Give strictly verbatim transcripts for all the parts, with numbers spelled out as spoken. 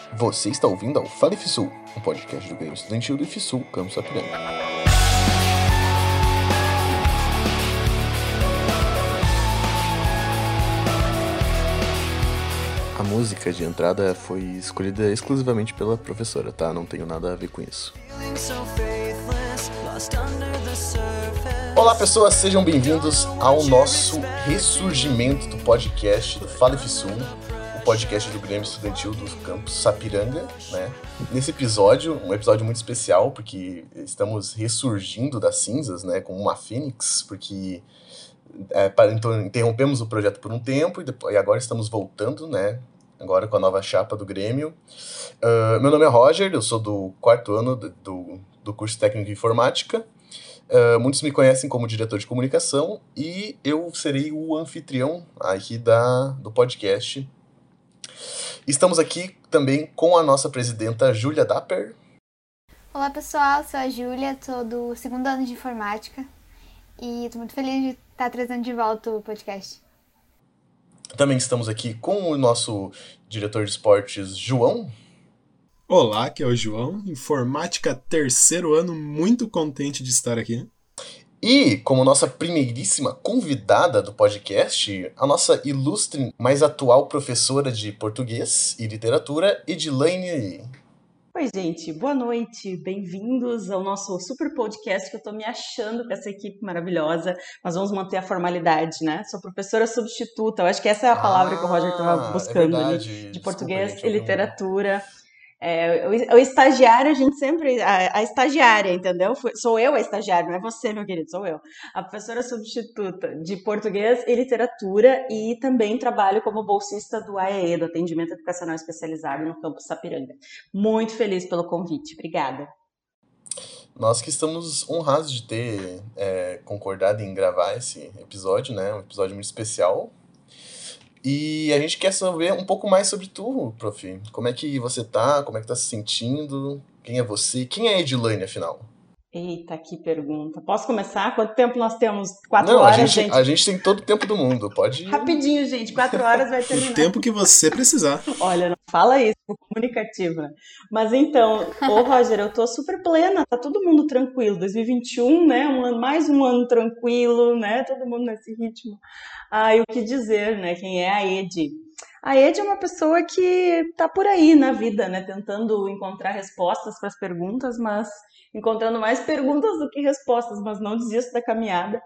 Você está ouvindo ao Fala IFSU, um podcast do Grêmio Estudantil do IFSU, Campus Sapiranga. A música de entrada foi escolhida exclusivamente pela professora, tá? Não tenho nada a ver com isso. Olá pessoas, sejam bem-vindos ao nosso ressurgimento do podcast do Fala IFSU, o podcast do Grêmio Estudantil do Campus Sapiranga, né? Nesse episódio, um episódio muito especial, porque estamos ressurgindo das cinzas, né? Como uma fênix, porque é, para, então, interrompemos o projeto por um tempo e, depois, e agora estamos voltando, né? Agora com a nova chapa do Grêmio. Uh, meu nome é Roger, eu sou do quarto ano do, do, do curso técnico de informática. Uh, muitos me conhecem como diretor de comunicação e eu serei o anfitrião aqui da, do podcast. Estamos aqui também com a nossa presidenta Júlia Dapper. Olá pessoal, sou a Júlia, sou do segundo ano de informática e estou muito feliz de estar trazendo de volta o podcast. Também estamos aqui com o nosso diretor de esportes, João. Olá, aqui é o João, informática terceiro ano, muito contente de estar aqui. E como nossa primeiríssima convidada do podcast, a nossa ilustre, mais atual professora de português e literatura, Edilaine. Oi, gente, boa noite, bem-vindos ao nosso super podcast, que eu tô me achando com essa equipe maravilhosa, mas vamos manter a formalidade, né? Sou professora substituta, eu acho que essa é a palavra ah, que o Roger estava buscando é ali, de português Desculpa, gente, e literatura. É, o, o estagiário, a gente sempre... A, a estagiária, entendeu? Sou eu a estagiária, não é você, meu querido, sou eu. A professora substituta de português e literatura e também trabalho como bolsista do A E E, do Atendimento Educacional Especializado no Campus Sapiranga. Muito feliz pelo convite, obrigada. Nós que estamos honrados de ter é, concordado em gravar esse episódio, né? Um episódio muito especial. E a gente quer saber um pouco mais sobre tu, prof. Como é que você tá? Como é que tá se sentindo? Quem é você? Quem é a Edilaine, afinal? Eita, que pergunta. Posso começar? Quanto tempo nós temos? Quatro Não, horas, a gente, gente? A gente tem todo o tempo do mundo, pode... Rapidinho, gente. Quatro horas vai terminar. O tempo que você precisar. Olha, não fala isso, comunicativa. Mas então, ô Roger, eu tô super plena, tá todo mundo tranquilo. dois mil e vinte e um, né? Um ano, mais um ano tranquilo, né? Todo mundo nesse ritmo. Ah, e o que dizer, né? Quem é a Edi? A Edi é uma pessoa que tá por aí na vida, né? Tentando encontrar respostas para as perguntas, mas encontrando mais perguntas do que respostas, mas não desisto da caminhada.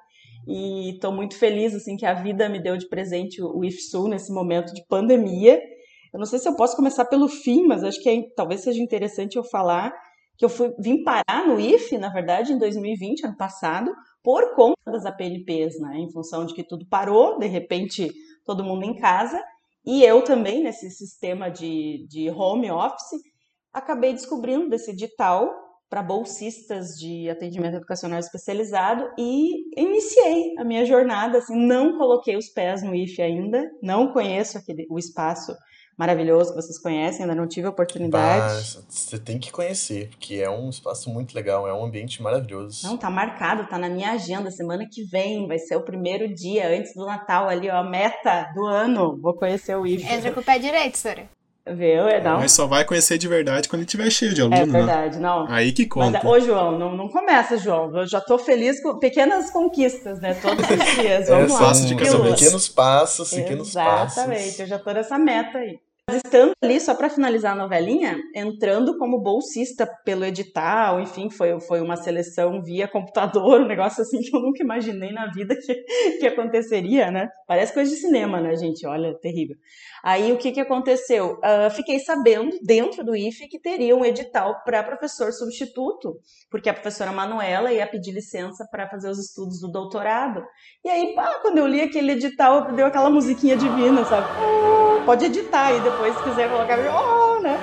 E estou muito feliz, assim, que a vida me deu de presente o IFSU nesse momento de pandemia. Eu não sei se eu posso começar pelo fim, mas acho que é, talvez seja interessante eu falar que eu fui, vim parar no I F, na verdade, em dois mil e vinte, ano passado, por conta das A P N Ps, né? Em função de que tudo parou, de repente todo mundo em casa, e eu também, nesse sistema de, de home office, acabei descobrindo desse edital para bolsistas de atendimento educacional especializado e iniciei a minha jornada, assim, não coloquei os pés no I F ainda, não conheço aquele, o espaço maravilhoso que vocês conhecem, ainda não tive a oportunidade. Mas você tem que conhecer, porque é um espaço muito legal, é um ambiente maravilhoso. Não, tá marcado, tá na minha agenda, semana que vem, vai ser o primeiro dia antes do Natal ali, ó, a meta do ano, vou conhecer o I F. Entra com o pé direito, senhora. Viu? É, não. Mas só vai conhecer de verdade quando ele estiver cheio de aluno, É verdade, né? não. Aí que conta. Mas, ô, João, não, não começa, João. Eu já tô feliz com pequenas conquistas, né? Todos os dias. Vamos é, lá. São, de são pequenos passos, pequenos Exatamente, passos. Exatamente, eu já tô nessa meta aí. Mas estando ali, só para finalizar a novelinha, entrando como bolsista pelo edital, enfim, foi, foi uma seleção via computador, um negócio assim que eu nunca imaginei na vida que, que aconteceria, né? Parece coisa de cinema, né, gente? Olha, terrível. Aí, o que que aconteceu? Uh, fiquei sabendo, dentro do I F, que teria um edital para professor substituto, porque a professora Manuela ia pedir licença para fazer os estudos do doutorado. E aí, pá, quando eu li aquele edital, deu aquela musiquinha divina, sabe? Oh, pode editar aí depois, se quiser colocar, oh, né?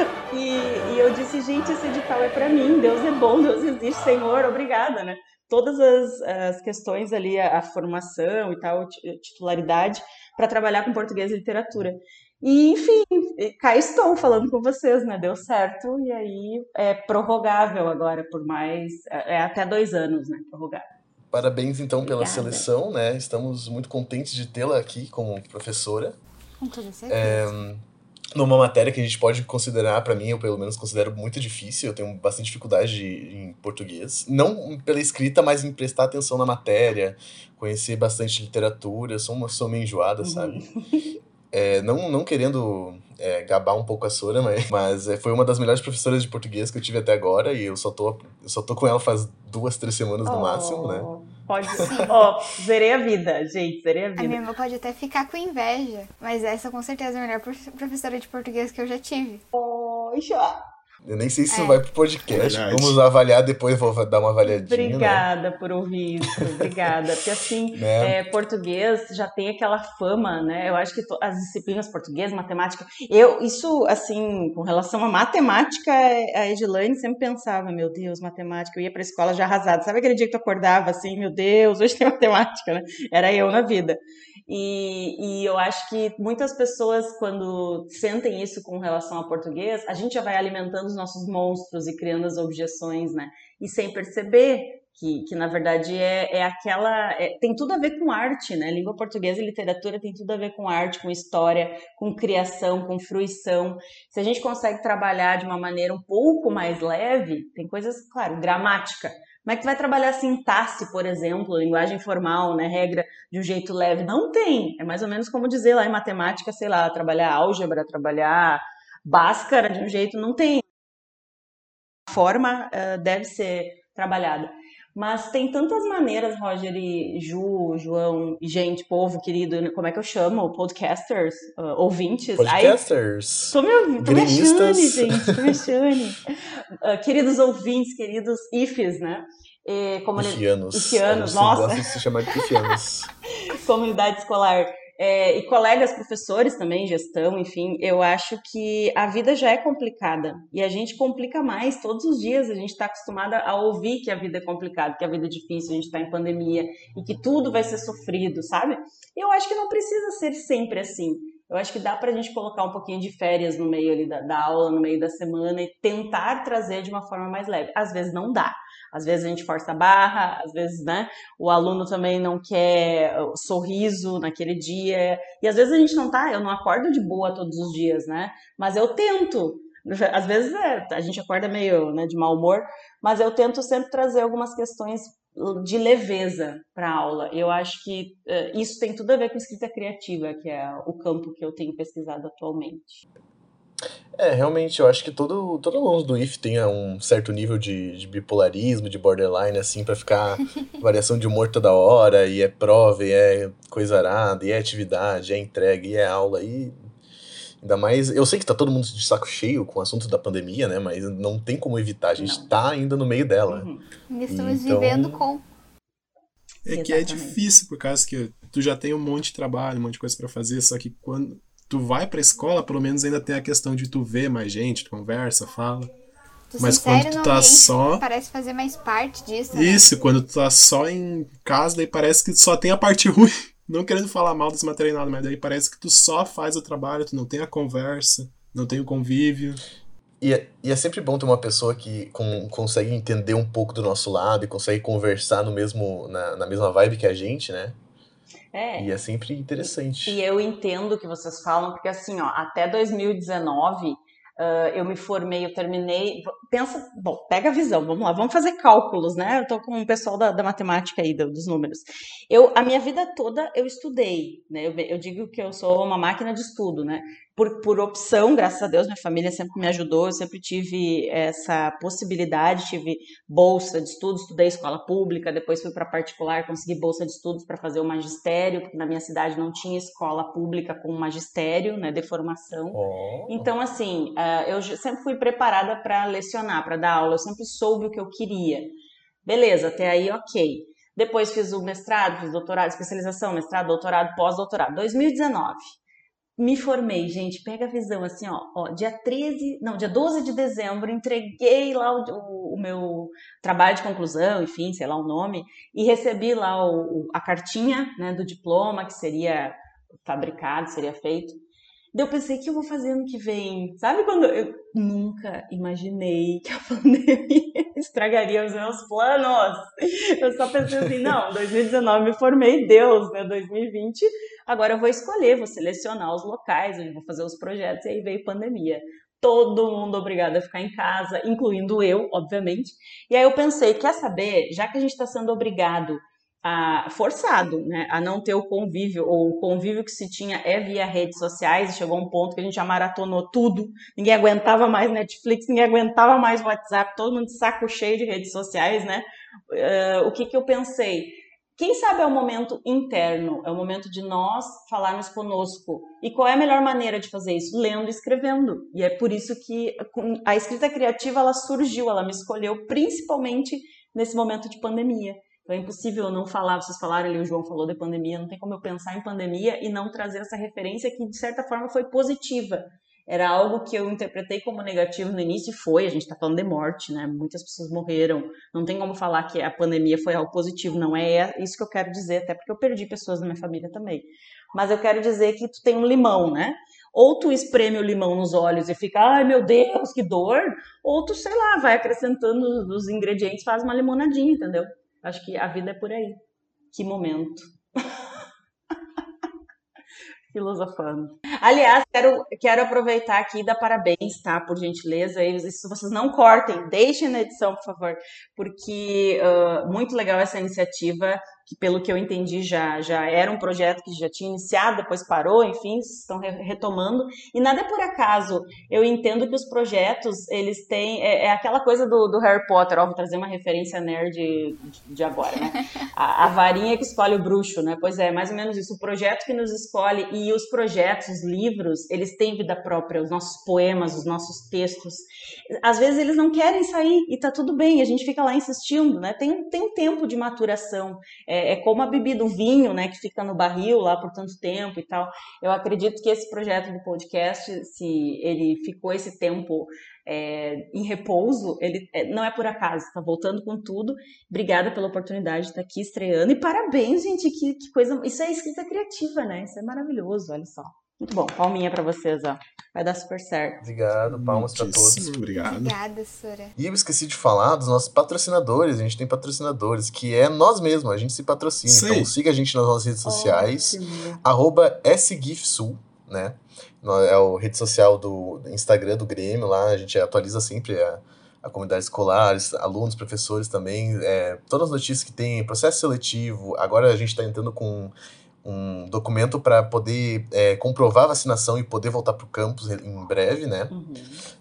E, e eu disse, gente, esse edital é para mim, Deus é bom, Deus existe, Senhor, obrigada, né? Todas as, as questões ali, a, a formação e tal, titularidade, para trabalhar com português e literatura. E, enfim, cá estou falando com vocês, né? Deu certo, e aí é prorrogável agora por mais, é até dois anos, né? Prorrogável. Parabéns, então, Obrigada. pela seleção, né? Estamos muito contentes de tê-la aqui como professora. Com toda certeza. É, numa matéria que a gente pode considerar, pra mim, eu pelo menos considero muito difícil, eu tenho bastante dificuldade de- em português. Não pela escrita, mas em prestar atenção na matéria, conhecer bastante literatura, eu sou uma pessoa meio enjoada, Uhum. sabe? É, não, não querendo é, gabar um pouco a Sora, mas, mas é, foi uma das melhores professoras de português que eu tive até agora, e eu só tô, eu só tô com ela faz duas, três semanas no máximo, né? Oh, pode. Sim. Ó, zerei a vida, gente, zerei a A vida. minha irmã pode até ficar com inveja, mas essa com certeza é a melhor prof- professora de português que eu já tive. Poxa. Eu nem sei se isso É. vai pro podcast, Verdade. vamos avaliar depois, vou dar uma avaliadinha, né? Obrigada por ouvir isso, obrigada. Porque assim, Né? é, português já tem aquela fama, né? Eu acho que to- as disciplinas português, matemática, eu, isso, assim, com relação à matemática, a Edilane sempre pensava, meu Deus, matemática, eu ia pra escola já arrasada. Sabe aquele dia que tu acordava assim, meu Deus, hoje tem matemática, né? Era eu na vida. E, e eu acho que muitas pessoas, quando sentem isso com relação ao português, a gente já vai alimentando os nossos monstros e criando as objeções, né? E sem perceber que, que na verdade, é, é aquela... é- tem tudo a ver com arte, né? Língua portuguesa e literatura tem tudo a ver com arte, com história, com criação, com fruição. Se a gente consegue trabalhar de uma maneira um pouco mais leve, tem coisas, claro, gramática. Como é que tu vai trabalhar sintaxe, por exemplo, linguagem formal, né? Regra de um jeito leve? Não tem. É mais ou menos como dizer lá em matemática, sei lá, trabalhar álgebra, trabalhar Bhaskara de um jeito, não tem. A forma eh, deve ser trabalhada. Mas tem tantas maneiras, Roger e Ju, João e gente, povo querido, como é que eu chamo? Podcasters, ah, ouvintes. Ai, Podcasters, tô me ouvindo, tô me achando, gremistas, gente, tô me achando. Ah, queridos ouvintes, queridos ifs, né? E, comuni... ifianos. A Ifianos, gente nossa, gosta de se chamar de ifianos. comunidade escolar. É, e colegas professores também, gestão, enfim, eu acho que a vida já é complicada e a gente complica mais todos os dias. A gente está acostumada a ouvir que a vida é complicada, que a vida é difícil, a gente está em pandemia e que tudo vai ser sofrido, sabe? E eu acho que não precisa ser sempre assim. Eu acho que dá para a gente colocar um pouquinho de férias no meio ali da, da aula, no meio da semana e tentar trazer de uma forma mais leve. Às vezes não dá. Às vezes a gente força a barra, às vezes, né, o aluno também não quer sorriso naquele dia. E às vezes a gente não tá, eu não acordo de boa todos os dias, né? Mas eu tento. Às vezes é, a gente acorda meio, né, de mau humor, mas eu tento sempre trazer algumas questões de leveza para a aula. Eu acho que uh, isso tem tudo a ver com escrita criativa, que é o campo que eu tenho pesquisado atualmente. É, realmente, eu acho que todo, todo aluno do I F tem um certo nível de, de bipolarismo, de borderline, assim, pra ficar variação de humor toda hora, e é prova, e é coisa arada, e é atividade, e é entrega, e é aula, e ainda mais... Eu sei que tá todo mundo de saco cheio com o assunto da pandemia, né, mas não tem como evitar, a gente Não. tá ainda no meio dela. Uhum. Ainda estamos Então- vivendo com. É que é Exatamente. difícil, por causa que tu já tem um monte de trabalho, um monte de coisa pra fazer, só que quando tu vai pra escola, pelo menos ainda tem a questão de tu ver mais gente, tu conversa, fala. Tu Mas se insere quando tu no tá ambiente, só- parece fazer mais parte disso, né? Isso, quando tu tá só em casa, daí parece que só tem a parte ruim. Não querendo falar mal desse material, nada, mas daí parece que tu só faz o trabalho, tu não tem a conversa, não tem o convívio. E é, e é sempre bom ter uma pessoa que com- consegue entender um pouco do nosso lado e consegue conversar no mesmo, na, na mesma vibe que a gente, né? É. E é sempre interessante. E eu entendo o que vocês falam, porque assim, ó, até dois mil e dezenove, ah, eu me formei, eu terminei. Pensa, bom, pega a visão, vamos lá, vamos fazer cálculos, né? Eu tô com o pessoal da, da matemática aí, do- dos números. Eu, a minha vida toda eu estudei, né? Eu, eu digo que eu sou uma máquina de estudo, né? Por, por opção, graças a Deus, minha família sempre me ajudou, eu sempre tive essa possibilidade, tive bolsa de estudos, estudei escola pública, depois fui para particular, consegui bolsa de estudos para fazer o magistério, porque na minha cidade não tinha escola pública com magistério, né, de formação. Oh. Então, assim, ah, eu já- sempre fui preparada para lecionar, para dar aula, eu sempre soube o que eu queria. Beleza, até aí, ok. Depois fiz o mestrado, fiz doutorado, especialização, mestrado, doutorado, pós-doutorado. dois mil e dezenove. Me formei, gente, pega a visão, assim, ó, ó, dia treze, não, dia doze de dezembro, entreguei lá o, o- o meu trabalho de conclusão, enfim, sei lá o nome, e recebi lá o- o- a cartinha, né, do diploma que seria fabricado, seria feito. Daí eu pensei, o que eu vou fazer ano que vem? Sabe quando eu nunca imaginei que a pandemia estragaria os meus planos? Eu só pensei assim, não, dois mil e dezenove me formei, Deus, né? dois mil e vinte, agora eu vou escolher, vou selecionar os locais onde vou fazer os projetos, e aí veio pandemia. Todo mundo obrigado a ficar em casa, incluindo eu, obviamente. E aí eu pensei, quer saber, já que a gente está sendo obrigado a, forçado, né, a não ter o convívio, ou o convívio que se tinha é via redes sociais, e chegou um ponto que a gente já maratonou tudo, ninguém aguentava mais Netflix, ninguém aguentava mais WhatsApp, todo mundo de saco cheio de redes sociais, né? Uh, o que que eu pensei? Quem sabe é o momento interno, é o momento de nós falarmos conosco. E qual é a melhor maneira de fazer isso? Lendo e escrevendo. E é por isso que a escrita criativa, ela surgiu, ela me escolheu principalmente nesse momento de pandemia. Então é impossível eu não falar, vocês falaram ali, o João falou de pandemia, não tem como eu pensar em pandemia e não trazer essa referência que de certa forma foi positiva. Era algo que eu interpretei como negativo no início e foi, a gente tá falando de morte, né? Muitas pessoas morreram, não tem como falar que a pandemia foi algo positivo, não é isso que eu quero dizer, até porque eu perdi pessoas na minha família também. Mas eu quero dizer que tu tem um limão, né? Ou tu espreme o limão nos olhos e fica, ai meu Deus, que dor, ou tu, sei lá, vai acrescentando os ingredientes, faz uma limonadinha, entendeu? Acho que a vida é por aí. Que momento. Filosofando. Aliás, quero, quero aproveitar aqui e dar parabéns, tá? Por gentileza. Isso vocês não cortem, deixem na edição, por favor. Porque uh, muito legal essa iniciativa, que pelo que eu entendi já, já era um projeto que já tinha iniciado, depois parou, enfim, estão re retomando. E nada é por acaso. Eu entendo que os projetos, eles têm... É, é aquela coisa do, do Harry Potter, ó, vou trazer uma referência nerd de, de agora, né? A, a varinha que escolhe o bruxo, né? Pois é, mais ou menos isso. O projeto que nos escolhe e os projetos, os livros, eles têm vida própria, os nossos poemas, os nossos textos. Às vezes eles não querem sair e tá tudo bem, a gente fica lá insistindo, né? Tem, tem um tempo de maturação. É, é como a bebida, o vinho, né? Que fica no barril lá por tanto tempo e tal. Eu acredito que esse projeto do podcast, se ele ficou esse tempo é, em repouso, ele é, não é por acaso, tá voltando com tudo. Obrigada pela oportunidade de estar aqui estreando e parabéns, gente, que, que coisa, isso é escrita criativa, né, isso é maravilhoso, olha só, muito bom, palminha pra vocês, ó, vai dar super certo. Obrigado, palmas pra todos. Obrigado. Obrigada, Sora. E eu esqueci de falar dos nossos patrocinadores, a gente tem patrocinadores, que é nós mesmos, a gente se patrocina, Sim. Então siga a gente nas nossas redes sociais, Ótimo. arroba sgifsul, né, é a rede social do Instagram do Grêmio, lá a gente atualiza sempre a, a comunidade escolar, alunos, professores também, é, todas as notícias que tem, processo seletivo, agora a gente está entrando com um documento para poder é, comprovar a vacinação e poder voltar para o campus em breve, né? Uhum.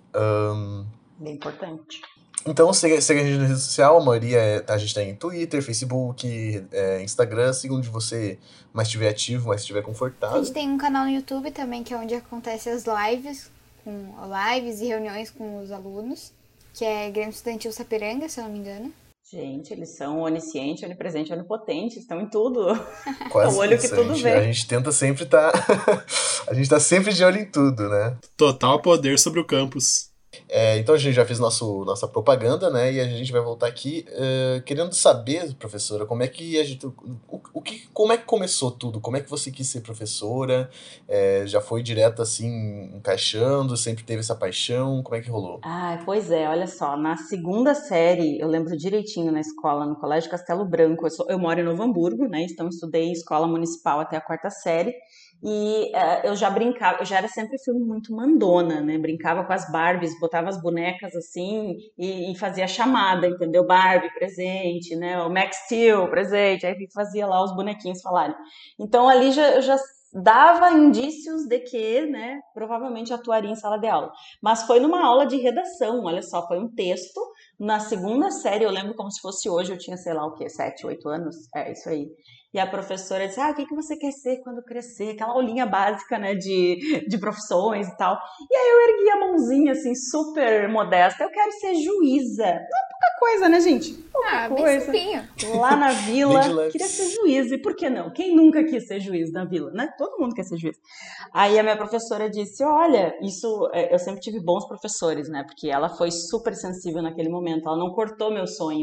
Um, Bem importante. Então, segue, segue a gente na rede social, a maioria é, a gente tem Twitter, Facebook, é, Instagram, siga onde você mais estiver ativo, mais estiver A confortável. gente tem um canal no YouTube também, que é onde acontecem as lives, com lives e reuniões com os alunos, que é Grêmio Estudantil Sapiranga, se eu não me engano. Gente, eles são onisciente, onipresente, onipotente, estão em tudo. Quase o olho isso, que a tudo gente, vê. A gente tenta sempre estar... a gente tá sempre de olho em tudo, né? Total poder sobre o campus. É, então a gente já fez nosso, nossa propaganda, né? E a gente vai voltar aqui uh, querendo saber, professora, como é que a gente, o, o que, como é que começou tudo? Como é que você quis ser professora? É, já foi direto assim, encaixando? Sempre teve essa paixão? Como é que rolou? Ah, pois é, olha só, na segunda série, eu lembro direitinho na escola, no Colégio Castelo Branco, eu, sou, eu moro em Novo Hamburgo, né? Então estudei em escola municipal até a quarta série. E uh, eu já brincava, eu já era sempre fui muito mandona, né? Brincava com as Barbies, botava as bonecas assim e, e fazia chamada, entendeu? Barbie presente, né? O Max Steel presente, aí fazia lá os bonequinhos falarem. Então ali já, eu já dava indícios de que, né, provavelmente atuaria em sala de aula. Mas foi numa aula de redação, olha só, foi um texto. Na segunda série, eu lembro como se fosse hoje, eu tinha, sei lá o quê, sete, oito anos, é isso aí. E a professora disse, ah, o que, que você quer ser quando crescer? Aquela aulinha básica, né, de, de profissões e tal. E aí eu ergui a mãozinha, assim, super modesta. Eu quero ser juíza. Não é pouca coisa, né, gente? Pouca Ah, coisa. bem simpinho. Lá na vila, Bem de leve. queria ser juíza. E por que não? Quem nunca quis ser juiz na vila, né? Todo mundo quer ser juiz. Aí a minha professora disse, olha, isso... Eu sempre tive bons professores, né? Porque ela foi super sensível naquele momento. Ela não cortou meu sonho.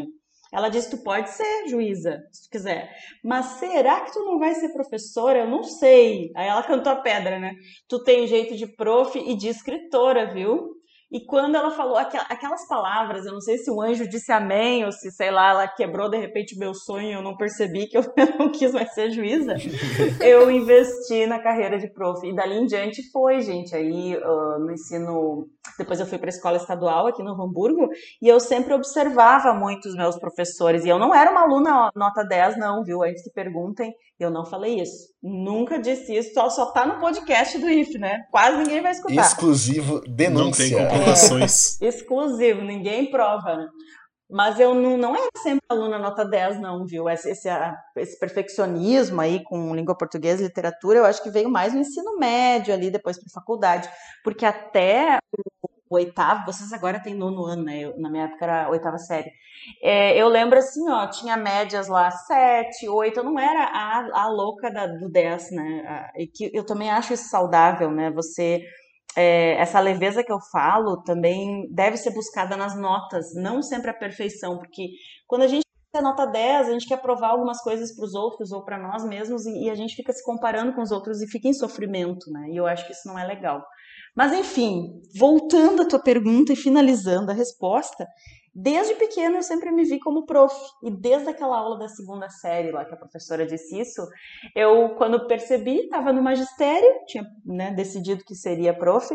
Ela disse, tu pode ser juíza, se tu quiser. Mas será que tu não vai ser professora? Eu não sei. Aí ela cantou a pedra, né? Tu tem jeito de prof e de escritora, viu? E quando ela falou aquelas palavras, eu não sei se o anjo disse amém, ou se, sei lá, ela quebrou de repente o meu sonho e eu não percebi que eu não quis mais ser juíza, eu investi na carreira de prof. E dali em diante foi, gente. Aí uh, no ensino... Depois eu fui para a escola estadual aqui no Hamburgo e eu sempre observava muito os meus professores. E eu não era uma aluna nota dez, não, viu? Antes que perguntem, eu não falei isso. Nunca disse isso, só, só tá no podcast do I F, né? Quase ninguém vai escutar. Exclusivo, denúncia. Não tem comprovações. É, exclusivo, ninguém prova, né? Mas eu não, não era sempre aluna nota dez, não, viu? Esse, esse, esse perfeccionismo aí com língua portuguesa e literatura, eu acho que veio mais no ensino médio ali, depois para faculdade. Porque até o oitavo, vocês agora têm nono ano, né? Eu, na minha época era a oitava série. É, eu lembro assim, ó, tinha médias lá sete, oito, eu não era a, a louca da, do dez, né? E que eu também acho isso saudável, né? Você... É, essa leveza que eu falo também deve ser buscada nas notas, não sempre a perfeição, porque quando a gente tem nota dez, a gente quer provar algumas coisas para os outros ou para nós mesmos e, e a gente fica se comparando com os outros e fica em sofrimento, né? E eu acho que isso não é legal. Mas enfim, voltando à tua pergunta e finalizando a resposta, desde pequena eu sempre me vi como prof. E desde aquela aula da segunda série lá que a professora disse isso, eu, quando percebi, estava no magistério, tinha, né, decidido que seria prof.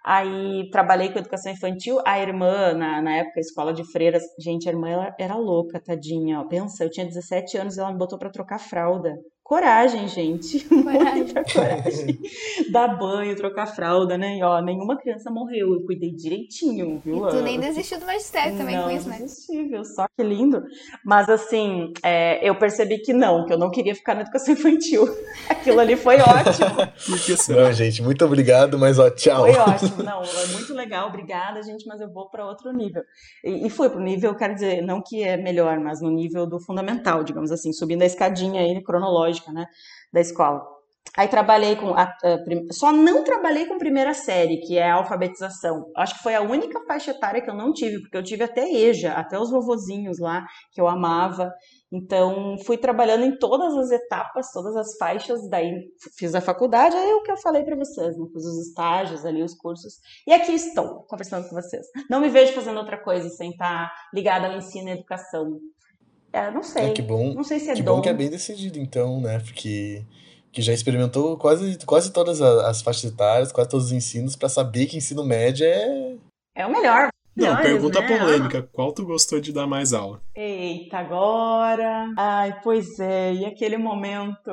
Aí trabalhei com educação infantil. A irmã, na, na época, escola de freiras, gente, a irmã ela era louca, tadinha. Ó. Pensa, eu tinha dezessete anos e ela me botou para trocar fralda. Coragem, gente. Coragem. Muita coragem. Dar banho, trocar fralda, né? E, ó, nenhuma criança morreu. Eu cuidei direitinho, viu? E tu nem desistiu do magistério também não, com isso, né? Não desisti, viu? Só que lindo. Mas, assim, é, eu percebi que não, que eu não queria ficar na educação infantil. Aquilo ali foi ótimo. Por que será? Não, gente, muito obrigado, mas ó, tchau. Foi ótimo. Não, é muito legal. Obrigada, gente, mas eu vou para outro nível. E, e fui pro nível, quero dizer, não que é melhor, mas no nível do fundamental, digamos assim, subindo a escadinha aí cronológica, né, da escola. Aí trabalhei com, a, a, só não trabalhei com primeira série, que é a alfabetização. Acho que foi a única faixa etária que eu não tive, porque eu tive até EJA, até os vovozinhos lá, que eu amava. Então, fui trabalhando em todas as etapas, todas as faixas, daí fiz a faculdade, aí é o que eu falei para vocês, né? Fiz os estágios ali, os cursos, e aqui estou, conversando com vocês. Não me vejo fazendo outra coisa, sem estar ligada ao ensino e educação. É, não sei. É, que bom, não sei se é que dom. bom que é bem decidido, então, né? Porque que já experimentou quase, quase todas as, as faixas etárias, quase todos os ensinos, pra saber que ensino médio é... É o melhor. Não, Melhores, pergunta né? polêmica. Qual tu gostou de dar mais aula? Eita, agora... Ai, pois é, e aquele momento...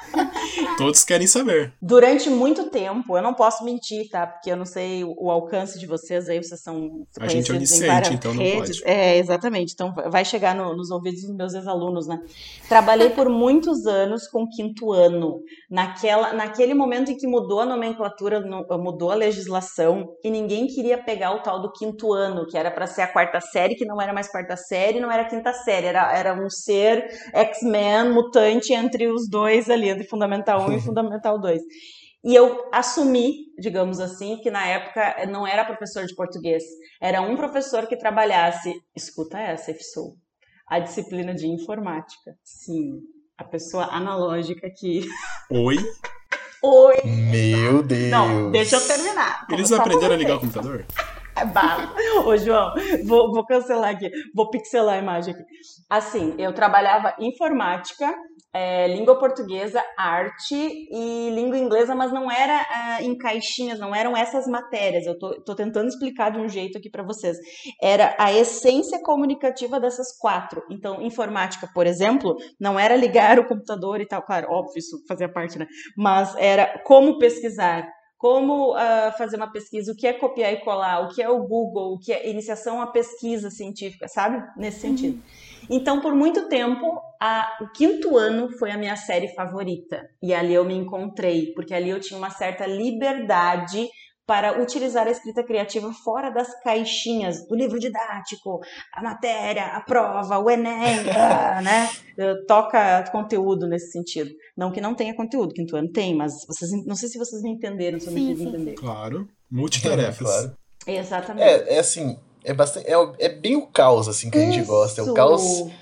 Todos querem saber. Durante muito tempo, eu não posso mentir, tá? Porque eu não sei o, o alcance de vocês, aí vocês são A gente é conhecidos em onisciente, várias então não redes. pode. É, exatamente. Então vai chegar no- nos ouvidos dos meus ex-alunos, né? Trabalhei por muitos anos com quinto ano. Naquela, naquele momento em que mudou a nomenclatura, no- mudou a legislação, e ninguém queria pegar o tal do quinto ano, que era para ser a quarta série, que não era mais quarta série, não era quinta série, era, era um ser X-Men mutante entre os dois ali, entre Fundamental um e Fundamental dois. E eu assumi, digamos assim, que na época não era professor de português, era um professor que trabalhasse, escuta essa, Efsul, a disciplina de informática. Sim, a pessoa analógica que... Oi? Oi! Meu Deus! Não, deixa eu terminar. Eles Só pra aprenderam a você. ligar o computador? É bala. Ô, João, vou, vou cancelar aqui, vou pixelar a imagem aqui. Assim, eu trabalhava informática, é, língua portuguesa, arte e língua inglesa, mas não era ah, em caixinhas, não eram essas matérias. Eu tô, tô tentando explicar de um jeito aqui para vocês. Era a essência comunicativa dessas quatro. Então, informática, por exemplo, não era ligar o computador e tal, claro, óbvio, isso fazia parte, né? Mas era como pesquisar. Como uh, fazer uma pesquisa, o que é copiar e colar, o que é o Google, o que é iniciação à pesquisa científica, sabe? Nesse sentido. Uhum. Então, por muito tempo, a, o quinto ano foi a minha série favorita. E ali eu me encontrei, porque ali eu tinha uma certa liberdade para utilizar a escrita criativa fora das caixinhas do livro didático, a matéria, a prova, o Enem, ah, né? Toca conteúdo nesse sentido. Não que não tenha conteúdo, quinto ano tem, mas vocês, não sei se vocês me entenderam, se eu me fiz entender. Claro, multitarefas. Claro. Exatamente. É, é assim, é, bastante, é, é bem o caos, assim, que a gente gosta. É o caos... Isso!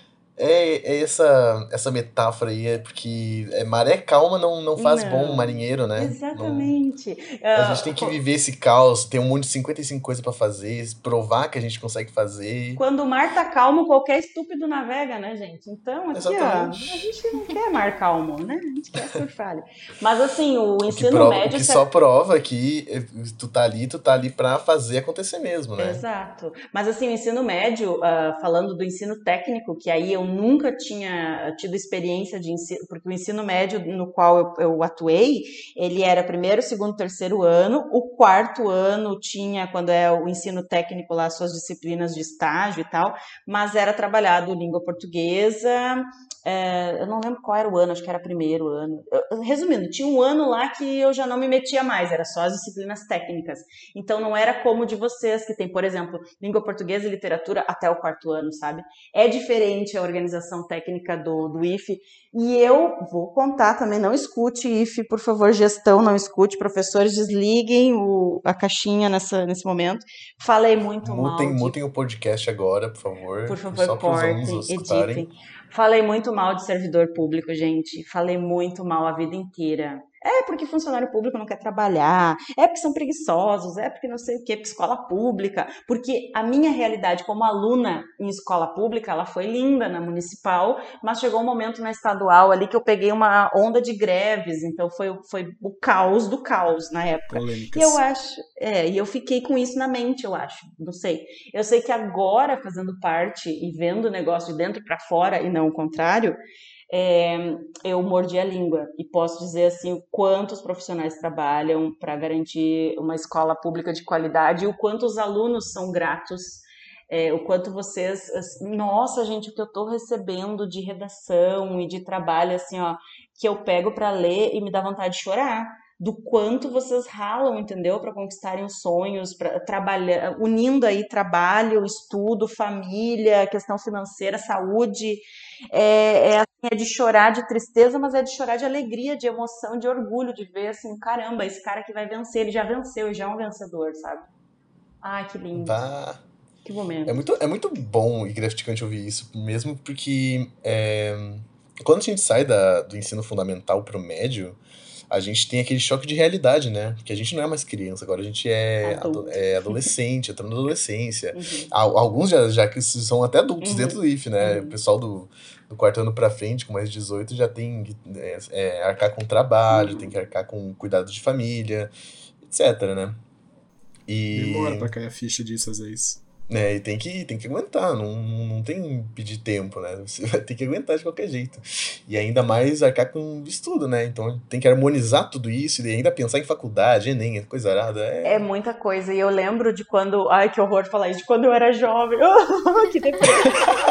É, é essa, essa metáfora aí, é porque é, maré calma não, não faz bom um Não, marinheiro, né? Não, exatamente. a gente tem Ah, que co- viver esse caos, tem um monte de cinquenta e cinco coisas pra fazer, provar que a gente consegue fazer. quando o mar tá calmo, qualquer estúpido navega, né, gente? Então, aqui, ó, a Exatamente. gente não quer mar calmo, né? A gente quer surfar ali. Mas, assim, o O que, ensino prova, o médio que se só prova que eh, tu tá ali, tu tá ali pra fazer acontecer mesmo, né? exato. Mas assim, o ensino médio, ah, falando do ensino técnico, que aí eu nunca tinha tido experiência de ensino, porque o ensino médio no qual eu, eu atuei, ele era primeiro, segundo, terceiro ano, o quarto ano tinha, quando é o ensino técnico lá, suas disciplinas de estágio e tal, mas era trabalhado língua portuguesa, é, eu não lembro qual era o ano, acho que era primeiro ano. Eu- resumindo, tinha um ano lá que eu já não me metia mais, era só as disciplinas técnicas. Então não era como o de vocês, que tem, por exemplo, língua portuguesa e literatura até o quarto ano, sabe? É diferente a organização técnica do, do I F E. E eu vou contar também, não escute I F E, por favor, gestão, não escute, professores, desliguem o, a caixinha nessa, nesse momento. Falei muito Mutem, mal de, mutem o podcast agora, por por favor, favor, só para os alunos cortem, escutarem. editem. Falei muito mal de servidor público, gente. Falei muito mal a vida inteira. É porque funcionário público não quer trabalhar, é porque são preguiçosos, é porque não sei o que, porque escola pública. Porque a minha realidade como aluna em escola pública, ela foi linda na municipal, mas chegou um momento na estadual ali que eu peguei uma onda de greves, então foi, foi o caos do caos na época. E eu Polêmicas. acho, é, e eu fiquei com isso na mente, eu acho, não sei. Eu sei que agora, fazendo parte e vendo o negócio de dentro para fora e não o contrário, é, eu mordi a língua e posso dizer assim o quanto os profissionais trabalham para garantir uma escola pública de qualidade e o quanto os alunos são gratos, é, o quanto vocês, assim, nossa gente, o que eu estou recebendo de redação e de trabalho assim, ó, que eu pego para ler e me dá vontade de chorar. Do quanto vocês ralam, entendeu? Para conquistarem os sonhos, para trabalhar, unindo aí trabalho, estudo, família, questão financeira, saúde. É, é, assim, é de chorar de tristeza, mas é de chorar de alegria, de emoção, de orgulho, de ver assim, caramba, esse cara que vai vencer, ele já venceu, ele já é um vencedor, sabe? Ai, que lindo, Vá. que É momento. muito, é muito bom e gratificante ouvir isso, mesmo porque é, quando a gente sai da, do ensino fundamental pro médio, a gente tem aquele choque de realidade, né? Porque a gente não é mais criança, agora a gente é, ado- Adulto. é adolescente, entrando na adolescência. Uhum, Al- Alguns já, já que são até adultos dentro uhum, do I F, né? O uhum, pessoal do, do quarto ano pra frente, com mais de dezoito, já tem que é, é, arcar com trabalho, tem uhum. que arcar com cuidado de família, etc, né? Demora E pra cair a ficha disso às vezes. né, e tem que, tem que aguentar, não, não não tem pedir tempo, né? Você vai ter que aguentar de qualquer jeito. E ainda mais arcar com estudo, né? Então tem que harmonizar tudo isso e ainda pensar em faculdade, Enem, coisa arada. É É. muita coisa. E eu lembro de quando. Ai, que horror falar isso, de quando eu era jovem. Que deprê.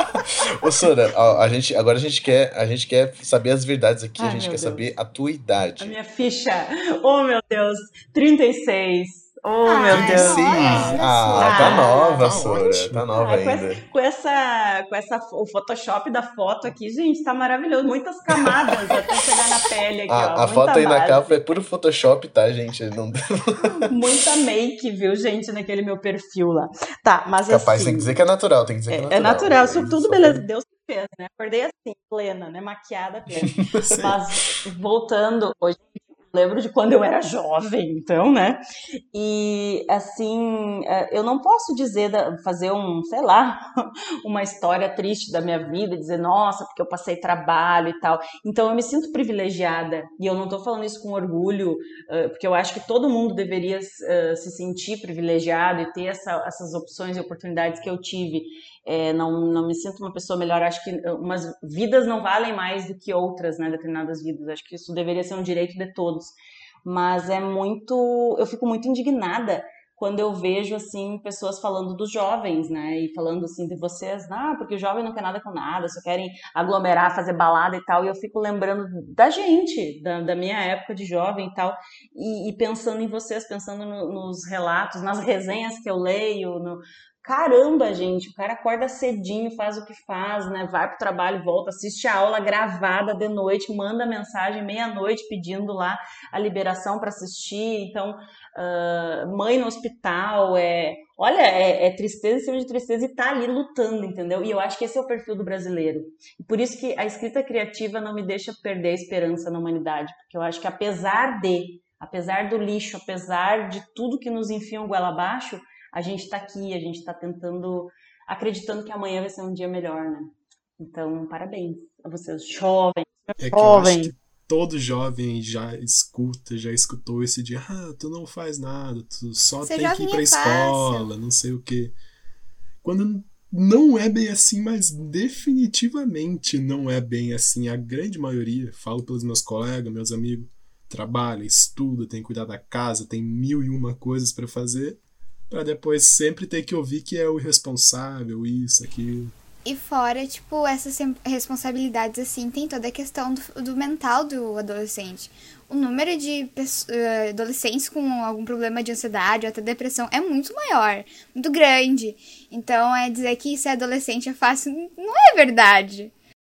Ô, Sora, a, a gente, agora a gente, quer, a gente quer saber as verdades aqui, a Ai, gente meu quer saber Deus. a tua A idade. minha ficha. Oh, meu Deus. Trinta e seis. Oh, meu Ai, Deus. trinta e seis? olha Ah, tá só. Ah, nova, Tá Sora. ótimo. Tá nova ah, com essa, ainda. com essa, com essa, o Photoshop da foto aqui, gente, tá maravilhoso. Muitas camadas até chegar na pele aqui, ó. A, a Muita foto aí na capa é base. puro Photoshop, tá, gente? Não, Muita make, viu, gente, naquele meu perfil lá. Tá, mas capaz, tem assim, que dizer que é natural, tem que dizer que é é, é natural. natural, Isso isso aí, tudo só beleza, pra... Deus que fez, né? Acordei assim, plena, né? Maquiada plena. Sim. Mas voltando, hoje eu lembro de quando eu era jovem, então, né? E assim, é, eu não posso dizer, da- fazer um, sei lá, uma história triste da minha vida, e dizer, nossa, porque eu passei trabalho e tal. Então eu me sinto privilegiada, e eu não tô falando isso com orgulho, eh, porque eu acho que todo mundo deveria eh, se sentir privilegiado e ter essa- essas opções e oportunidades que eu tive. É, não, não me sinto uma pessoa melhor, acho que umas vidas não valem mais do que outras, né, determinadas vidas. Acho que isso deveria ser um direito de todos. Mas é muito, eu fico muito indignada quando eu vejo assim pessoas falando dos jovens, né, e falando assim de vocês, ah, porque o jovem não quer nada com nada, só querem aglomerar, fazer balada e tal. E eu fico lembrando da gente, da, da minha época de jovem e tal, e, e pensando em vocês, pensando no- nos relatos, nas resenhas que eu leio, no, caramba, gente, o cara acorda cedinho, faz o que faz, né? Vai pro trabalho, volta, assiste a aula gravada de noite, manda mensagem meia-noite pedindo lá a liberação para assistir. Então, uh, mãe no hospital, é Olha, é, é tristeza em cima de tristeza e tá ali lutando, entendeu? E eu acho que esse é o perfil do brasileiro. E por isso que a escrita criativa não me deixa perder a esperança na humanidade, porque eu acho que apesar de, apesar do lixo, apesar de tudo que nos enfiam goela abaixo, a gente tá aqui, a gente tá tentando, acreditando que amanhã vai ser um dia melhor, né? Então, parabéns a vocês, jovens, É que eu acho jovens. que todo jovem já escuta, já escutou esse dia, ah, tu não faz nada, tu só Ser tem que ir jovem pra é fácil. escola, não sei o quê. Quando não é bem assim, mas definitivamente não é bem assim. A grande maioria, falo pelos meus colegas, meus amigos, trabalha, estuda, tem que cuidar da casa, tem mil e uma coisas pra fazer, pra depois sempre ter que ouvir que é o irresponsável, isso, aquilo. E fora, tipo, essas sem- responsabilidades, assim, tem toda a questão do, do mental do adolescente. O número de pesso- eh, adolescentes com algum problema de ansiedade ou até depressão é muito maior, muito grande. Então, é dizer que ser adolescente é fácil, não é verdade.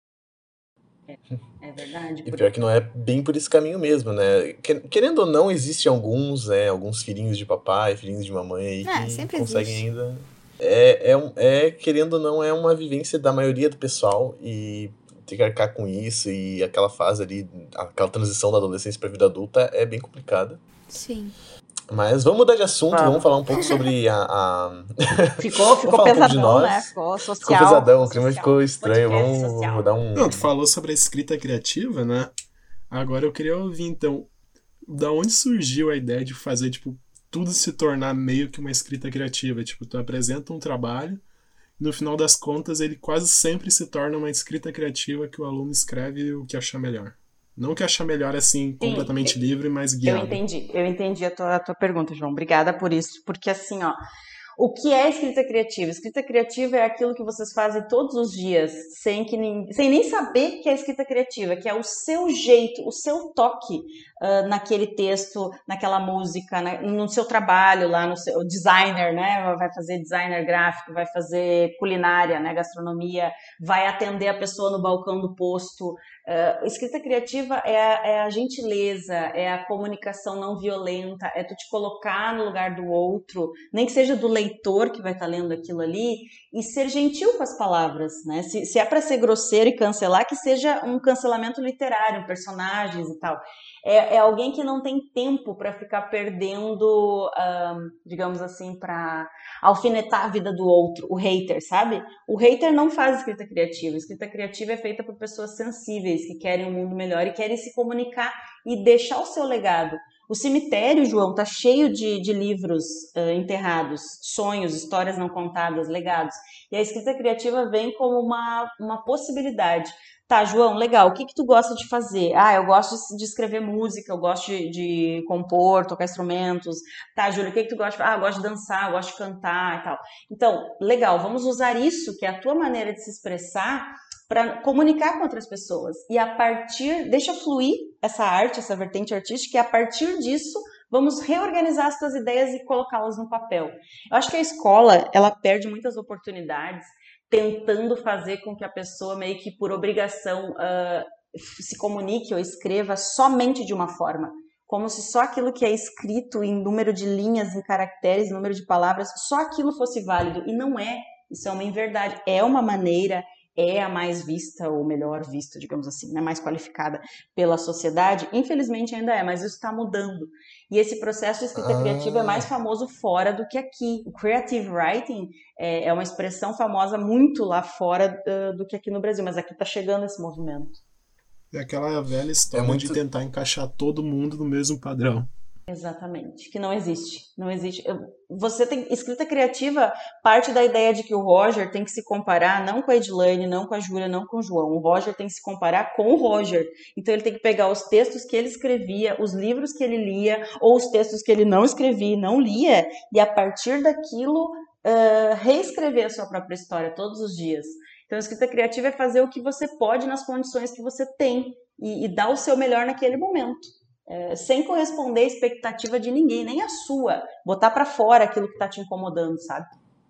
É verdade, E porque pior que não é bem por esse caminho mesmo, né? Que- Querendo ou não, existem alguns, né? Alguns filhinhos de papai, filhinhos de mamãe aí Ah, que sempre conseguem existe. ainda. É, é, um- é, querendo ou não, é uma vivência da maioria do pessoal e ter que arcar com isso e aquela fase ali, aquela transição da adolescência pra vida adulta é bem complicada. Sim. Mas vamos mudar de assunto, vamos vamos. falar um pouco sobre a. a- Ficou, vamos ficou falar um pouco de pesadão, né? nós. Ficou Ficou social, pesadão, ficou o clima social. ficou estranho. Podcast Vamos vou social. dar Não, tu um. falou sobre a escrita criativa, né? Agora eu queria ouvir, então, da onde surgiu a ideia de fazer, tipo, tudo se tornar meio que uma escrita criativa? Tipo, tu apresenta um trabalho, e no final das contas ele quase sempre se torna uma escrita criativa que o aluno escreve o que achar melhor. Não o que achar melhor, assim, Sim, completamente livre, mas eu guiado. entendi. Eu entendi a tua, a tua pergunta, João. Obrigada por isso. Porque assim, ó, o que é escrita criativa? Escrita criativa é aquilo que vocês fazem todos os dias, sem, que nin- sem nem saber que é escrita criativa, que é o seu jeito, o seu toque ah, naquele texto, naquela música, na- no seu trabalho lá, no seu o designer, né? Vai fazer designer gráfico, vai fazer culinária, né? Gastronomia, vai atender a pessoa no balcão do posto. Uh, escrita criativa é a, é a gentileza, é a comunicação não violenta, é tu te colocar no lugar do outro, nem que seja do leitor que vai estar lendo aquilo ali, e ser gentil com as palavras, né? Se, se é para ser grosseiro e cancelar, que seja um cancelamento literário, personagens e tal. É, é alguém que não tem tempo para ficar perdendo, um, digamos assim, para alfinetar a vida do outro, o hater, sabe? O hater não faz escrita criativa. Escrita criativa é feita por pessoas sensíveis, que querem um mundo melhor e querem se comunicar e deixar o seu legado. O cemitério, João, tá cheio de, de livros uh, enterrados, sonhos, histórias não contadas, legados. E a escrita criativa vem como uma, uma possibilidade. Tá, João, legal. O que que tu gosta de fazer? Ah, eu gosto de escrever música, eu gosto de, de compor, tocar instrumentos. Tá, Júlia, o que que tu gosta de fazer? Ah, eu gosto de dançar, eu gosto de cantar e tal. Então, legal, vamos usar isso, que é a tua maneira de se expressar, para comunicar com outras pessoas. E a partir, deixa fluir essa arte, essa vertente artística, e a partir disso, vamos reorganizar as tuas ideias e colocá-las no papel. Eu acho que a escola, ela perde muitas oportunidades tentando fazer com que a pessoa meio que por obrigação uh, se comunique ou escreva somente de uma forma. Como se só aquilo que é escrito em número de linhas, em caracteres, em número de palavras, só aquilo fosse válido. E não é. Isso é uma inverdade. É uma maneira, é a mais vista, ou melhor vista, digamos assim, né, mais qualificada pela sociedade. Infelizmente ainda é, mas isso está mudando. E esse processo de escrita Ah, criativa é mais famoso fora do que aqui. O creative writing é, é uma expressão famosa muito lá fora uh, do que aqui no Brasil, mas aqui está chegando esse movimento. É aquela velha é história de muito. tentar encaixar todo mundo no mesmo padrão. Exatamente, que não existe, não existe. Você tem escrita criativa, parte da ideia de que o Roger tem que se comparar não com a Edilane, não com a Júlia, não com o João. O Roger tem que se comparar com o Roger. Então ele tem que pegar os textos que ele escrevia, os livros que ele lia, ou os textos que ele não escrevia e não lia, e a partir daquilo uh, reescrever a sua própria história todos os dias. Então a escrita criativa é fazer o que você pode nas condições que você tem e, e dar o seu melhor naquele momento. É, sem corresponder à expectativa de ninguém, nem a sua. Botar pra fora aquilo que tá te incomodando, sabe?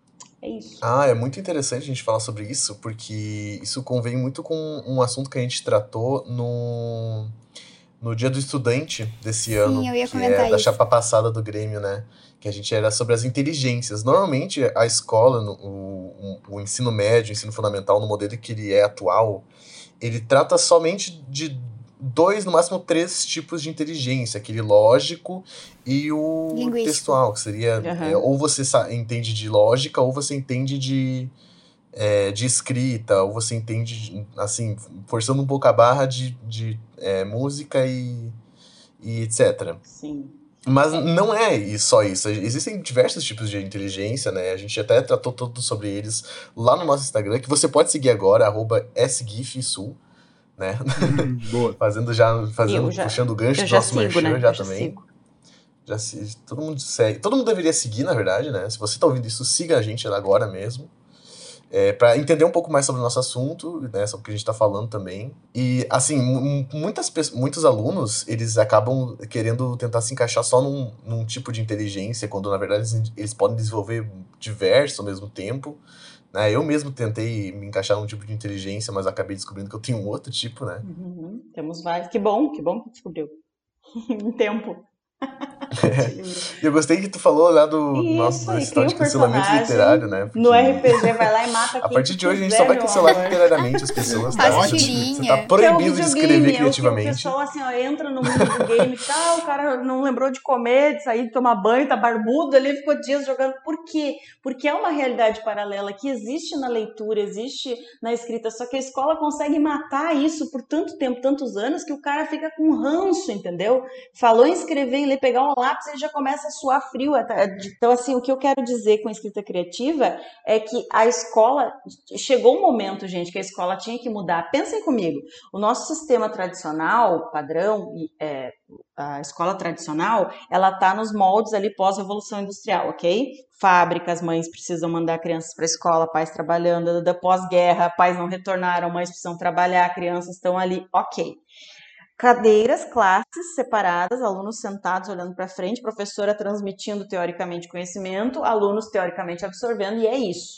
É isso. Ah, é muito interessante a gente falar sobre isso, porque isso convém muito com um assunto que a gente tratou no, no Dia do Estudante desse ano, Sim, eu ia que comentar é da isso. chapa passada do Grêmio, né? Que a gente era sobre as inteligências. Normalmente, a escola, no- o, o, o ensino médio, o ensino fundamental, no modelo que ele é atual, ele trata somente de dois, no máximo três tipos de inteligência, aquele lógico e o Linguístico. textual, que seria Aham. é, ou você sa- entende de lógica ou você entende de, é, de escrita, ou você entende, de, assim, forçando um pouco a barra de, de é, música e, e etcétera. Sim. Mas É. não é isso- só isso. Existem diversos tipos de inteligência, né? A gente até tratou tudo sobre eles lá no nosso Instagram, que você pode seguir agora, arroba sgifsul, né? Hum, boa. Fazendo já, fazendo, Eu já- puxando o gancho Eu do já nosso sigo, merchan né? já Eu já também. sigo. Já se, todo mundo segue. Todo mundo deveria seguir, na verdade, né? Se você tá ouvindo isso, siga a gente agora mesmo. É, para entender um pouco mais sobre o nosso assunto, né, sobre o que a gente está falando também. E, assim, mu- muitas, pe- muitos alunos, eles acabam querendo tentar se encaixar só num, num tipo de inteligência, quando, na verdade, eles, eles podem desenvolver diversos ao mesmo tempo. Né? Eu mesmo tentei me encaixar num tipo de inteligência, mas acabei descobrindo que eu tenho um outro tipo, né? Uhum. Temos vários. Que bom, que bom que descobriu. Em tempo. E eu gostei que tu falou lá do nosso Isso, e desse tal cria de um cancelamento personagem literário, né? no Porque R P G, vai lá e mata a quem partir tu de hoje a gente quiser, só vai meu cancelar amor. literariamente as pessoas, tá? Faz Ótimo. tirinha. Você tá Que é o proibido de escrever videogame, é o que o criativamente. pessoal assim, ó, entra no mundo do game e tal, o cara não lembrou de comer, de sair de tomar banho, tá barbudo ali, ficou dias jogando. Por quê? Porque é uma realidade paralela que existe na leitura, existe na escrita, só que a escola consegue matar isso por tanto tempo, tantos anos, que o cara fica com ranço, entendeu? Falou em escrever, em ler, pegar um lápis, ele já começa a suar frio. Então, assim, o que eu quero dizer com a escrita criativa é que a escola, chegou um momento, gente, que a escola tinha que mudar. Pensem comigo, o nosso sistema tradicional, padrão, é, a escola tradicional, ela tá nos moldes ali pós-revolução industrial, ok? Fábricas, mães precisam mandar crianças para a escola, pais trabalhando, da pós-guerra, pais não retornaram, mães precisam trabalhar, crianças estão ali, ok. Cadeiras, classes separadas, alunos sentados olhando para frente, professora transmitindo teoricamente conhecimento, alunos teoricamente absorvendo, e é isso.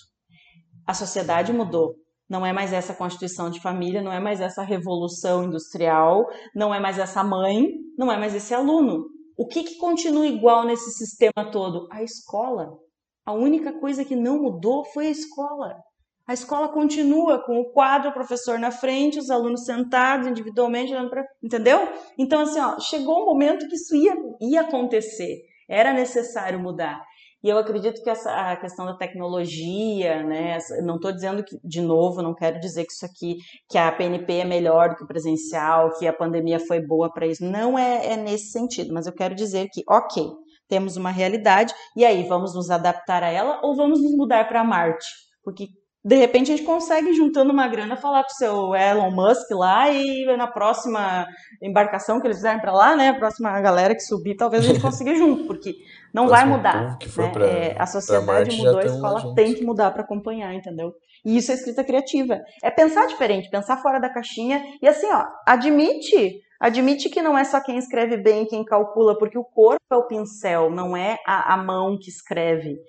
A sociedade mudou. Não é mais essa constituição de família, não é mais essa revolução industrial, não é mais essa mãe, não é mais esse aluno. O que, que continua igual nesse sistema todo? A escola. A única coisa que não mudou foi a escola. A escola continua com o quadro, o professor na frente, os alunos sentados individualmente, olhando para... Entendeu? Então, assim, ó, chegou um momento que isso ia, ia acontecer. Era necessário mudar. E eu acredito que essa a questão da tecnologia, né? Não estou dizendo que, de novo, não quero dizer que isso aqui, que a P N P é melhor do que o presencial, que a pandemia foi boa para isso. Não é, é nesse sentido, mas eu quero dizer que, ok, temos uma realidade, e aí, vamos nos adaptar a ela ou vamos nos mudar para Marte? Porque de repente a gente consegue, juntando uma grana, falar pro seu Elon Musk lá e na próxima embarcação que eles fizerem para lá, né, a próxima galera que subir, talvez a gente consiga junto, porque não vai Próximo mudar, povo que for né? pra, É, a pra sociedade Marte já mudou, a estão lá escola juntos. tem que mudar para acompanhar, entendeu? E isso é escrita criativa. É pensar diferente, pensar fora da caixinha e assim, ó, admite, admite que não é só quem escreve bem, quem calcula, porque o corpo é o pincel, não é a, a mão que escreve.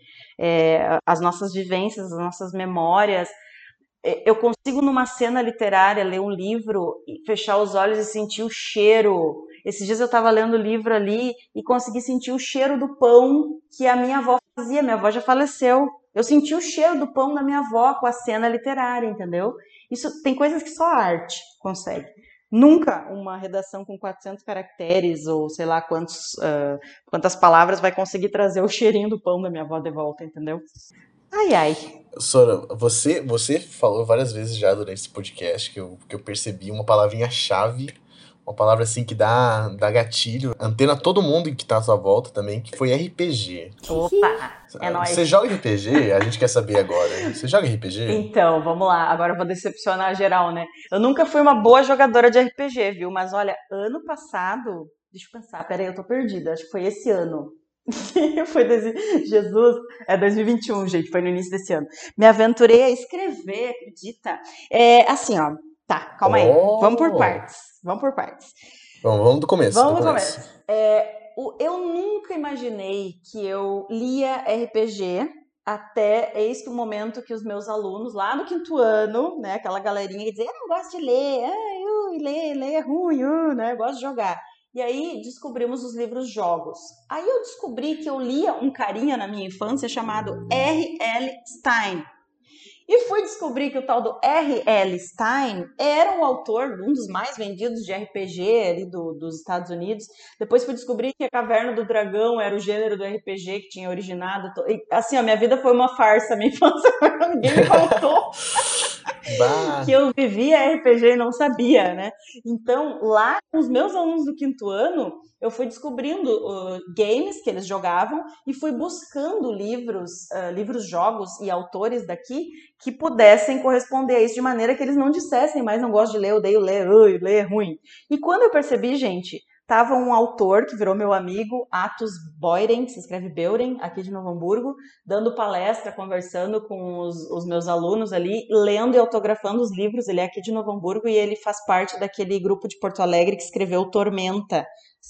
É, as nossas vivências, as nossas memórias. Eu consigo, numa cena literária, ler um livro, fechar os olhos e sentir o cheiro. Esses dias eu estava lendo o livro ali e consegui sentir o cheiro do pão que a minha avó fazia. Minha avó já faleceu. Eu senti o cheiro do pão da minha avó com a cena literária, entendeu? Isso tem coisas que só a arte consegue. Nunca uma redação com quatrocentos caracteres ou sei lá quantos, uh, quantas palavras vai conseguir trazer o cheirinho do pão da minha avó de volta, entendeu? Ai, ai. Sora, você, você falou várias vezes já durante esse podcast que eu, que eu percebi uma palavrinha-chave, uma palavra assim que dá, dá gatilho, antena todo mundo que tá à sua volta também, que foi R P G. Opa, é nóis. Você joga R P G? A gente quer saber agora. Você joga R P G? Então, vamos lá. Agora eu vou decepcionar geral, né? Eu nunca fui uma boa jogadora de R P G, viu? Mas olha, ano passado... Deixa eu pensar, peraí, eu tô perdida. Acho que foi esse ano. Foi desse... Jesus, é dois mil e vinte e um, gente, foi no início desse ano. Me aventurei a escrever, acredita? É assim, ó, tá, calma aí, Oh! vamos por partes, vamos por partes. Vamos, vamos do começo. Vamos do do começo. começo. É, o, eu nunca imaginei que eu lia R P G até eis que o momento que os meus alunos, lá no quinto ano, né, aquela galerinha que dizia, eu não gosto de ler, ai, ui, ler, ler é ruim, uh, né, eu gosto de jogar. E aí descobrimos os livros jogos. Aí eu descobri que eu lia um carinha na minha infância chamado R L Stein. E fui descobrir que o tal do R L Stein era o autor de um dos mais vendidos de R P G ali do, dos Estados Unidos. Depois fui descobrir que a Caverna do Dragão era o gênero do R P G que tinha originado. E, assim, a minha vida foi uma farsa, minha infância ninguém me contou que eu vivia R P G e não sabia, né? Então, lá com os meus alunos do quinto ano, eu fui descobrindo uh, games que eles jogavam e fui buscando livros, uh, livros, jogos e autores daqui que pudessem corresponder a isso de maneira que eles não dissessem, mas não gosto de ler, odeio ler, ui, ler é ruim. E quando eu percebi, gente, tava um autor que virou meu amigo, Atos Beuren, que se escreve Beuren, aqui de Novo Hamburgo, dando palestra, conversando com os, os meus alunos ali, lendo e autografando os livros. Ele é aqui de Novo Hamburgo e ele faz parte daquele grupo de Porto Alegre que escreveu Tormenta.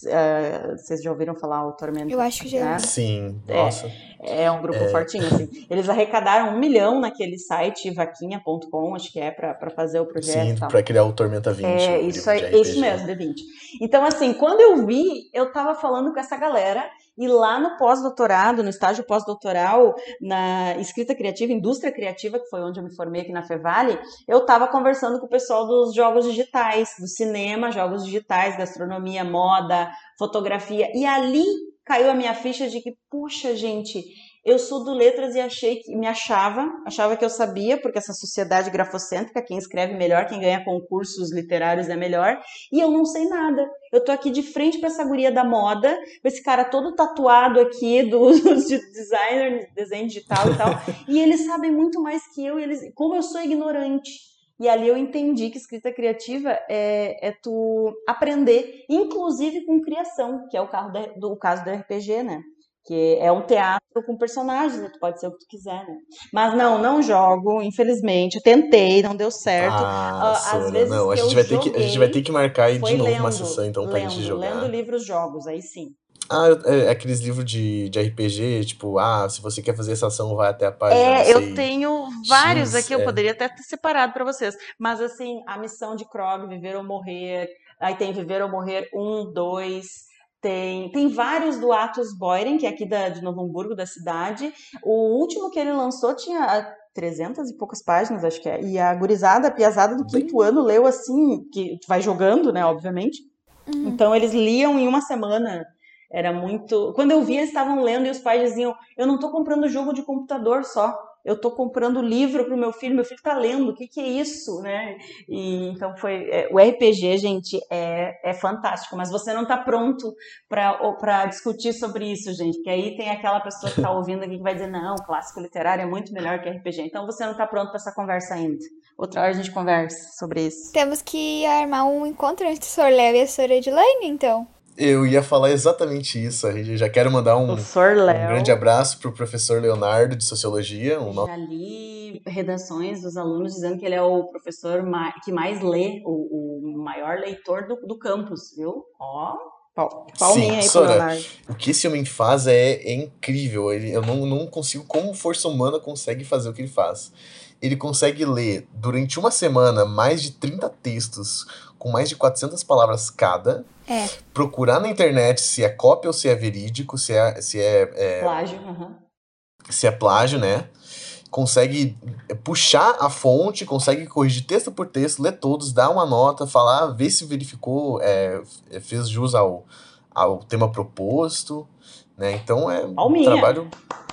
Uh, vocês já ouviram falar o Tormenta? Eu acho que já. Né? Sim, nossa. É, é um grupo é... fortinho, assim. Eles arrecadaram um milhão naquele site vaquinha ponto com, acho que é, pra, pra fazer o projeto. Sim, pra criar o Tormenta vinte. É, isso, aí, isso mesmo, D vinte. Então, assim, quando eu vi, eu tava falando com essa galera, e lá no pós-doutorado, no estágio pós-doutoral, na escrita criativa, indústria criativa, que foi onde eu me formei aqui na Fevale, eu tava conversando com o pessoal dos jogos digitais, do cinema, jogos digitais, gastronomia, moda, fotografia, e ali caiu a minha ficha de que, puxa, gente, eu sou do Letras e achei que me achava, achava que eu sabia, porque essa sociedade grafocêntrica, quem escreve melhor, quem ganha concursos literários é melhor, e eu não sei nada. Eu tô aqui de frente pra essa guria da moda, com esse cara todo tatuado aqui, dos de designer, desenho digital e tal, e eles sabem muito mais que eu, e eles, como eu sou ignorante. E ali eu entendi que escrita criativa é, é tu aprender, inclusive com criação, que é o, carro do, o caso do R P G, né? Que é um teatro com personagens, né? Tu pode ser o que tu quiser, né? Mas não, não jogo, infelizmente. Eu tentei, não deu certo. Ah, Às Sora, vezes não, a que gente, eu vai ter joguei, que, a gente vai ter que marcar aí de novo lendo, uma sessão, então, pra lendo, gente jogar. lendo livros, jogos, aí sim. Ah, é, é aqueles livros de, de R P G, tipo, ah, se você quer fazer essa ação, vai até a página, É, não sei, eu tenho vários X, aqui, eu é. poderia até ter separado para vocês. Mas, assim, a missão de Krog, Viver ou Morrer, aí tem Viver ou Morrer um, dois... Tem, tem vários do Atos Beuren, que é aqui da, de Novo Hamburgo, da cidade. O último que ele lançou tinha trezentas e poucas páginas, acho que é. E a gurizada, a piazada do quinto ano leu assim, que vai jogando, né, obviamente. Uhum. Então eles liam em uma semana. Era muito... Quando eu vi, eles estavam lendo e os pais diziam, eu não tô comprando jogo de computador só. Eu tô comprando livro pro meu filho, meu filho tá lendo, o que que é isso, né? E, então foi... É, o R P G, gente, é, é fantástico, mas você não tá pronto pra, pra discutir sobre isso, gente, porque aí tem aquela pessoa que tá ouvindo aqui que vai dizer, não, clássico literário é muito melhor que R P G, então você não tá pronto pra essa conversa ainda. Outra hora a gente conversa sobre isso. Temos que armar um encontro entre o Sor Léo e a Sor Edilaine, então. Eu ia falar exatamente isso. A gente já quero mandar um, um grande abraço pro professor Leonardo de Sociologia. Um Já li redações dos alunos dizendo que ele é o professor que mais lê, o, o maior leitor do, do campus, viu? Ó, palminha aí pro Leonardo. O que esse homem faz é, é incrível. Ele, eu não, não consigo, como força humana consegue fazer o que ele faz. Ele consegue ler durante uma semana mais de trinta textos com mais de quatrocentas palavras cada. É. Procurar na internet se é cópia ou se é verídico, se é... Se é, é plágio, uhum. Se é plágio, né? Consegue puxar a fonte, consegue corrigir texto por texto, ler todos, dar uma nota, falar, ver se verificou, é, fez jus ao, ao tema proposto, né? Então é um trabalho...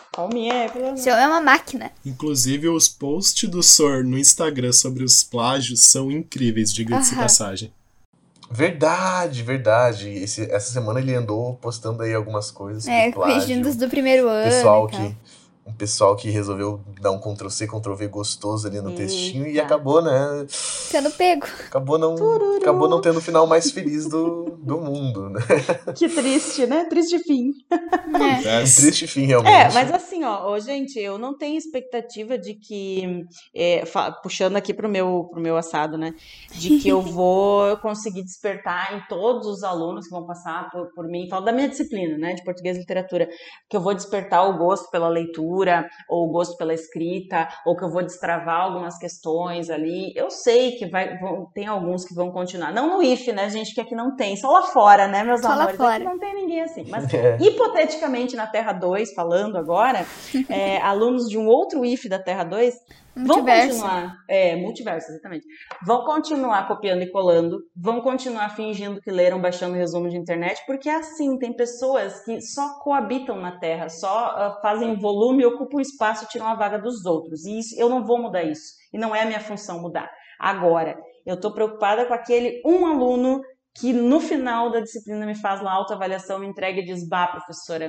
Isso é uma máquina. Inclusive, os posts do Sor no Instagram sobre os plágios são incríveis, diga-se de passagem. Verdade, verdade. Esse, essa semana ele andou postando aí algumas coisas. É, corrigindo os do primeiro ano. Pessoal que, um pessoal que resolveu dar um control C, control V gostoso ali no Eita. textinho e acabou, né? Sendo pego. Acabou não, acabou não tendo o final mais feliz do, do mundo, né? Que triste, né? Triste fim. É. Um triste fim, realmente. É, mas assim, ó, ó, gente, eu não tenho expectativa de que, é, puxando aqui pro meu, pro meu assado, né? De que eu vou conseguir despertar em todos os alunos que vão passar por, por mim, falo da minha disciplina, né? De português e literatura, que eu vou despertar o gosto pela leitura, leitura, ou o gosto pela escrita, ou que eu vou destravar algumas questões ali. Eu sei que vai, vão, tem alguns que vão continuar. Não no I F, né, gente, que aqui não tem. Só lá fora, né, meus Só lá amores? fora. Aqui não tem ninguém assim. Mas, É. hipoteticamente, na Terra dois, falando agora, é, alunos de um outro I F da Terra dois vão Multiverso. continuar, é, multiverso, exatamente, vão continuar copiando e colando, vão continuar fingindo que leram, baixando resumo de internet, porque é assim, tem pessoas que só coabitam na Terra, só uh, fazem volume, ocupam espaço, tiram a vaga dos outros, e isso, eu não vou mudar isso, e não é a minha função mudar. Agora, eu tô preocupada com aquele um aluno que no final da disciplina me faz lá autoavaliação, me entrega e diz, bah, professora,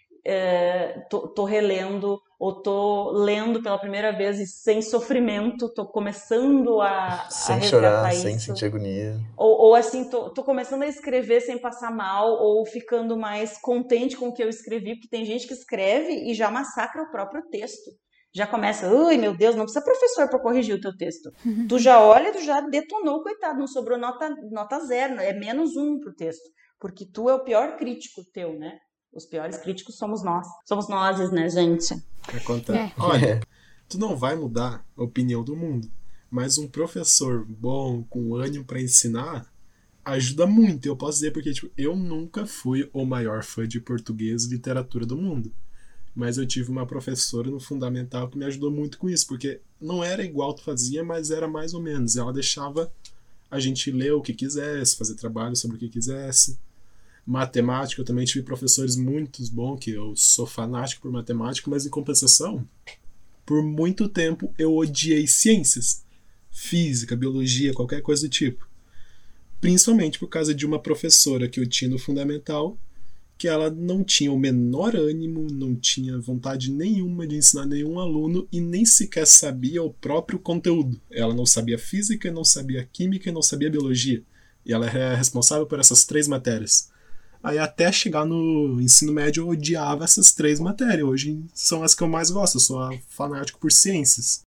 é, tô, tô relendo ou tô lendo pela primeira vez e sem sofrimento, tô começando a, Sem a chorar, resgatar sem isso. sentir agonia. Ou, ou assim, tô, tô começando a escrever sem passar mal, ou ficando mais contente com o que eu escrevi, porque tem gente que escreve e já massacra o próprio texto. Já começa, ai meu Deus, não precisa professor para corrigir o teu texto. Tu já olha, tu já detonou, coitado, não sobrou nota, nota zero, é menos um pro texto. Porque tu é o pior crítico teu, né? Os piores críticos somos nós. Somos nós, né, gente? Acontece. É. Olha, tu não vai mudar a opinião do mundo, mas um professor bom, com ânimo para ensinar, ajuda muito. Eu posso dizer porque tipo, eu nunca fui o maior fã de português e literatura do mundo. Mas eu tive uma professora no fundamental que me ajudou muito com isso, porque não era igual tu fazia, mas era mais ou menos. Ela deixava a gente ler o que quisesse, fazer trabalho sobre o que quisesse. Matemática, eu também tive professores muito bons, que eu sou fanático por matemática, mas em compensação, por muito tempo eu odiei ciências, física, biologia, qualquer coisa do tipo. Principalmente por causa de uma professora que eu tinha no fundamental, que ela não tinha o menor ânimo, não tinha vontade nenhuma de ensinar nenhum aluno e nem sequer sabia o próprio conteúdo. Ela não sabia física, não sabia química e não sabia biologia. E ela é responsável por essas três matérias. Aí até chegar no ensino médio eu odiava essas três matérias. Hoje são as que eu mais gosto, eu sou fanático por ciências.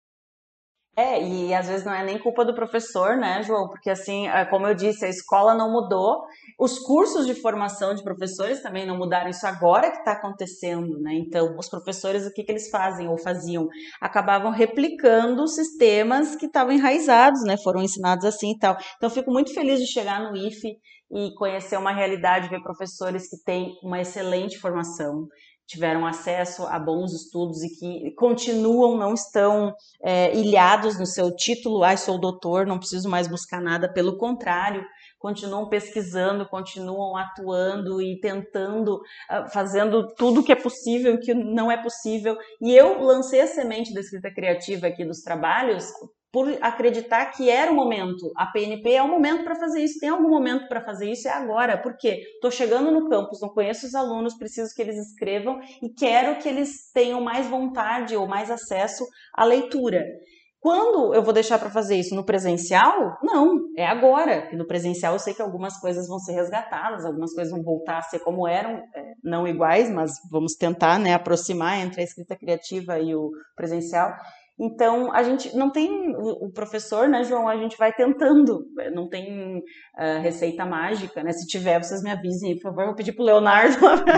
É, e às vezes não é nem culpa do professor, né, João? Porque assim, como eu disse, a escola não mudou, os cursos de formação de professores também não mudaram, isso agora que está acontecendo, né? Então, os professores, o que, que eles fazem ou faziam? Acabavam replicando sistemas que estavam enraizados, né? Foram ensinados assim e tal. Então, eu fico muito feliz de chegar no I F e conhecer uma realidade, ver professores que têm uma excelente formação, tiveram acesso a bons estudos e que continuam, não estão é, ilhados no seu título, ai, sou doutor, não preciso mais buscar nada, pelo contrário, continuam pesquisando, continuam atuando e tentando, uh, fazendo tudo que é possível e o que não é possível. E eu lancei a semente da escrita criativa aqui dos trabalhos por acreditar que era o momento. A P N P é o momento para fazer isso. Tem algum momento para fazer isso? É agora. Por quê? Estou chegando no campus, não conheço os alunos, preciso que eles escrevam e quero que eles tenham mais vontade ou mais acesso à leitura. Quando eu vou deixar para fazer isso? No presencial? Não, é agora. E no presencial eu sei que algumas coisas vão ser resgatadas, algumas coisas vão voltar a ser como eram, não iguais, mas vamos tentar, né, aproximar entre a escrita criativa e o presencial. Então, a gente não tem o professor, né, João? A gente vai tentando, não tem uh, receita mágica, né? Se tiver, vocês me avisem, por favor. Eu vou pedir pro Leonardo.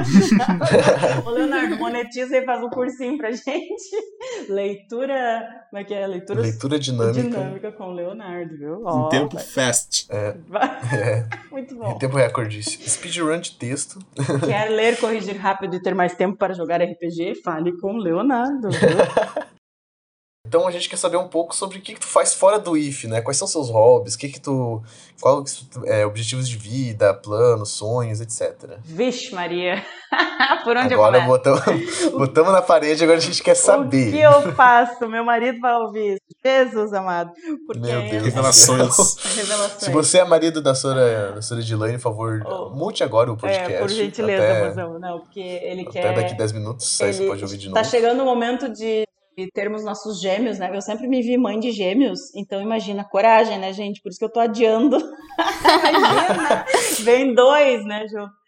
Ô, Leonardo, monetiza e faz um cursinho pra gente. Leitura, como é que é? Leitura, Leitura dinâmica. dinâmica com o Leonardo, viu? Em oh, tempo vai. fast. É. é. Muito bom. Em tempo recorde. Speedrun de texto. Quer ler, corrigir rápido e ter mais tempo para jogar R P G? Fale com o Leonardo, viu? Então a gente quer saber um pouco sobre o que, que tu faz fora do I F, né? Quais são seus hobbies, o que que tu, qual é, objetivos de vida, planos, sonhos, etcétera. Vixe, Maria, por onde agora eu começo? Botamos, botamos na parede, agora a gente quer saber. O que eu faço? Meu marido vai ouvir isso. Jesus amado. Porque Meu Deus, revelações. Revelações. Se você é marido da Sora, da Sora Edilane, por favor, oh, mute agora o podcast. É, por gentileza, até, mozão. Não, porque ele até quer... Até daqui dez minutos, aí você pode ouvir de novo. Tá chegando o momento de e termos nossos gêmeos, né? Eu sempre me vi mãe de gêmeos, então imagina, coragem, né, gente? Por isso que eu tô adiando. Imagina, vem dois, né, Ju?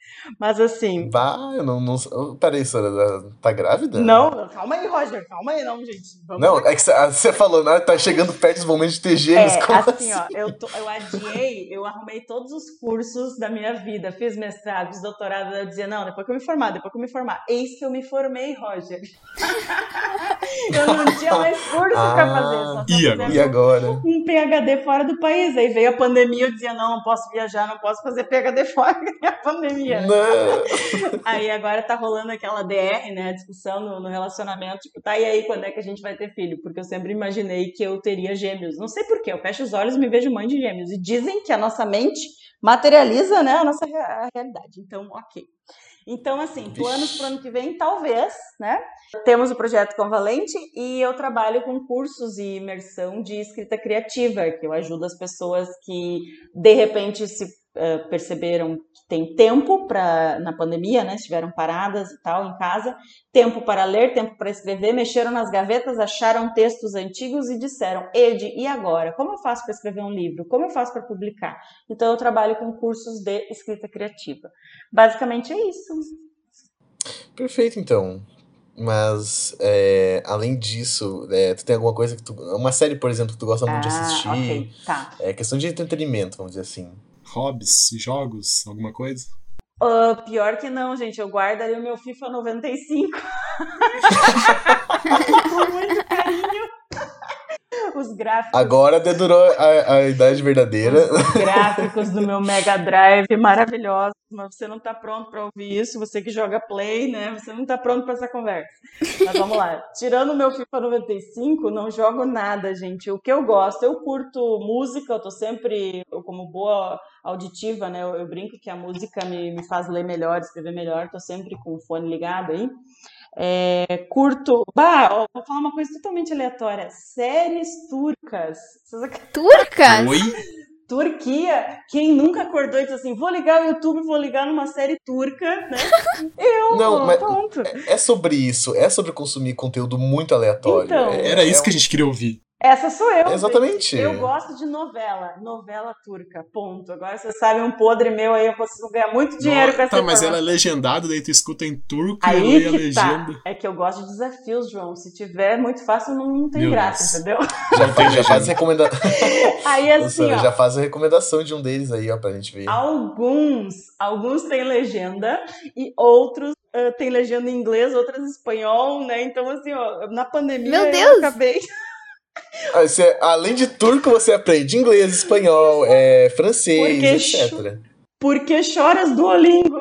Mas assim... Bah, eu não... não peraí, Sora, tá grávida? Não, calma aí, Roger, calma aí, não, gente. Vamos não, lá. é que você falou, né, tá chegando perto dos momentos de ter gêmeos. É, como assim, assim? ó, eu, tô, eu adiei, eu arrumei todos os cursos da minha vida, fiz mestrado, fiz doutorado, eu dizia, não, depois que eu me formar, depois que eu me formar. Eis que eu me formei, Roger. Eu não tinha mais curso ah, pra fazer, só e agora? E agora? Um P H D fora do país. Aí veio a pandemia, eu dizia, não, não posso viajar, não posso fazer P H D fora, que é a pandemia. Não. Aí agora tá rolando aquela D R, né, a discussão no, no relacionamento, tipo, tá, e aí, quando é que a gente vai ter filho? Porque eu sempre imaginei que eu teria gêmeos. Não sei porquê, eu fecho os olhos e me vejo mãe de gêmeos. E dizem que a nossa mente materializa, né, a nossa a realidade. Então, ok. Então, assim, planos para o ano que vem, talvez, né? Temos o projeto Convalente e eu trabalho com cursos e imersão de escrita criativa, que eu ajudo as pessoas que, de repente, se uh, perceberam que tem tempo pra, na pandemia, né? Estiveram paradas e tal, em casa, tempo para ler, tempo para escrever, mexeram nas gavetas, acharam textos antigos e disseram, Ed, e agora? Como eu faço para escrever um livro? Como eu faço para publicar? Então, eu trabalho com cursos de escrita criativa. Basicamente é isso. Perfeito, então. Mas, é, além disso, é, tu tem alguma coisa que tu... Uma série, por exemplo, que tu gosta muito ah, de assistir. Ok, tá. É questão de entretenimento, vamos dizer assim. Hobbies, jogos, alguma coisa? Uh, pior que não, gente. Eu guardo ali o meu FIFA noventa e cinco. Com muito carinho. Os gráficos... Agora dedurou a, a idade verdadeira. Os gráficos do meu Mega Drive maravilhosos, mas você não tá pronto para ouvir isso, você que joga Play, né? Você não tá pronto para essa conversa. Mas vamos lá. Tirando o meu FIFA noventa e cinco, não jogo nada, gente. O que eu gosto, eu curto música, eu tô sempre, eu como boa auditiva, né? Eu, eu brinco que a música me, me faz ler melhor, escrever melhor, tô sempre com o fone ligado aí. É, curto... Bah, ó, vou falar uma coisa totalmente aleatória. Séries turcas. Turcas? Oi? Turquia. Quem nunca acordou e disse assim, vou ligar o YouTube, vou ligar numa série turca, né? Eu, Não, mas pronto. É sobre isso. É sobre consumir conteúdo muito aleatório. Então, é, Era isso é que a gente queria ouvir. Essa sou eu. Exatamente. Gente. Eu gosto de novela. Novela turca, ponto. Agora você sabe um podre meu aí, eu consigo ganhar muito dinheiro Não, com essa Tá, mas informação. ela é legendada, daí tu escuta em turco aí e lê a que legenda. Tá. É que eu gosto de desafios, João. Se tiver muito fácil, não, não tem Meu graça, Deus. entendeu? Já faz, já faz recomendação. Aí assim, ó, já faz a recomendação de um deles aí, ó, pra gente ver. Alguns, alguns têm legenda e outros uh, têm legenda em inglês, outros em espanhol, né? Então, assim, ó, na pandemia Meu eu Deus! acabei... Você, além de turco, você aprende inglês, espanhol, é, francês, Porque etcétera. Porque choras Duolingo.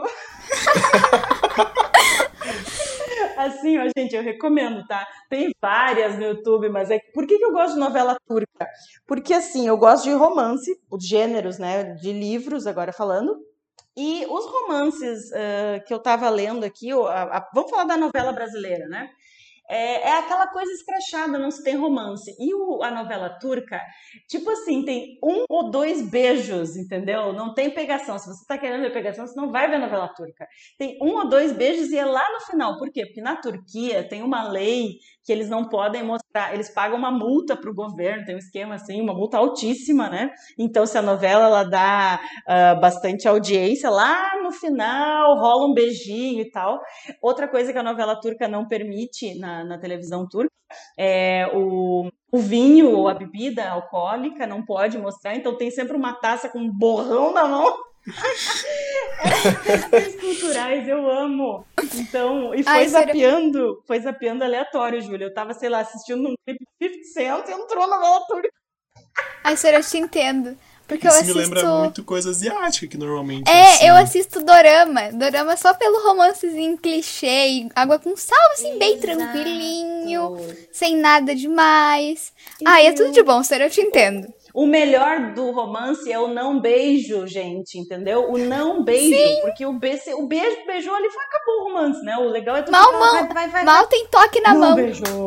Assim, ó, gente, eu recomendo, tá? Tem várias no YouTube, mas é... Por que que eu gosto de novela turca? Porque, assim, eu gosto de romance, os gêneros, né, de livros, agora falando. E os romances uh, que eu tava lendo aqui, a, a, vamos falar da novela brasileira, né? É, é aquela coisa escrachada, não se tem romance. E o, a novela turca, tipo assim, tem um ou dois beijos, entendeu? Não tem pegação. Se você tá querendo ver pegação, você não vai ver a novela turca. Tem um ou dois beijos e é lá no final. Por quê? Porque na Turquia tem uma lei que eles não podem mostrar, eles pagam uma multa pro governo, tem um esquema assim, uma multa altíssima, né? Então, se a novela ela dá uh, bastante audiência, lá no final rola um beijinho e tal. Outra coisa que a novela turca não permite na na televisão turca, é, o, o vinho ou a bebida alcoólica não pode mostrar, então tem sempre uma taça com um borrão na mão. Essas questões culturais eu amo. Então, e foi Ai, zapeando, sério? foi zapeando aleatório, Júlia. Eu tava, sei lá, assistindo um clipe de fifty Cent e entrou na novela turca. Ai, sério, eu te entendo. Porque Isso eu assisto... me lembra muito coisa asiática, que normalmente É, assim. eu assisto dorama. Dorama só pelo romancezinho clichê, e água com sal, assim, bem Exato. tranquilinho, sem nada demais. Ai, é tudo de bom, sério, eu te entendo. O melhor do romance é o não beijo, gente, entendeu? O não beijo, Sim. porque o, be o beijo beijou ali, foi, acabou o romance, né? O legal é tu Mal, ficar, mão, vai, vai, vai, mal tem toque na não mão. beijou.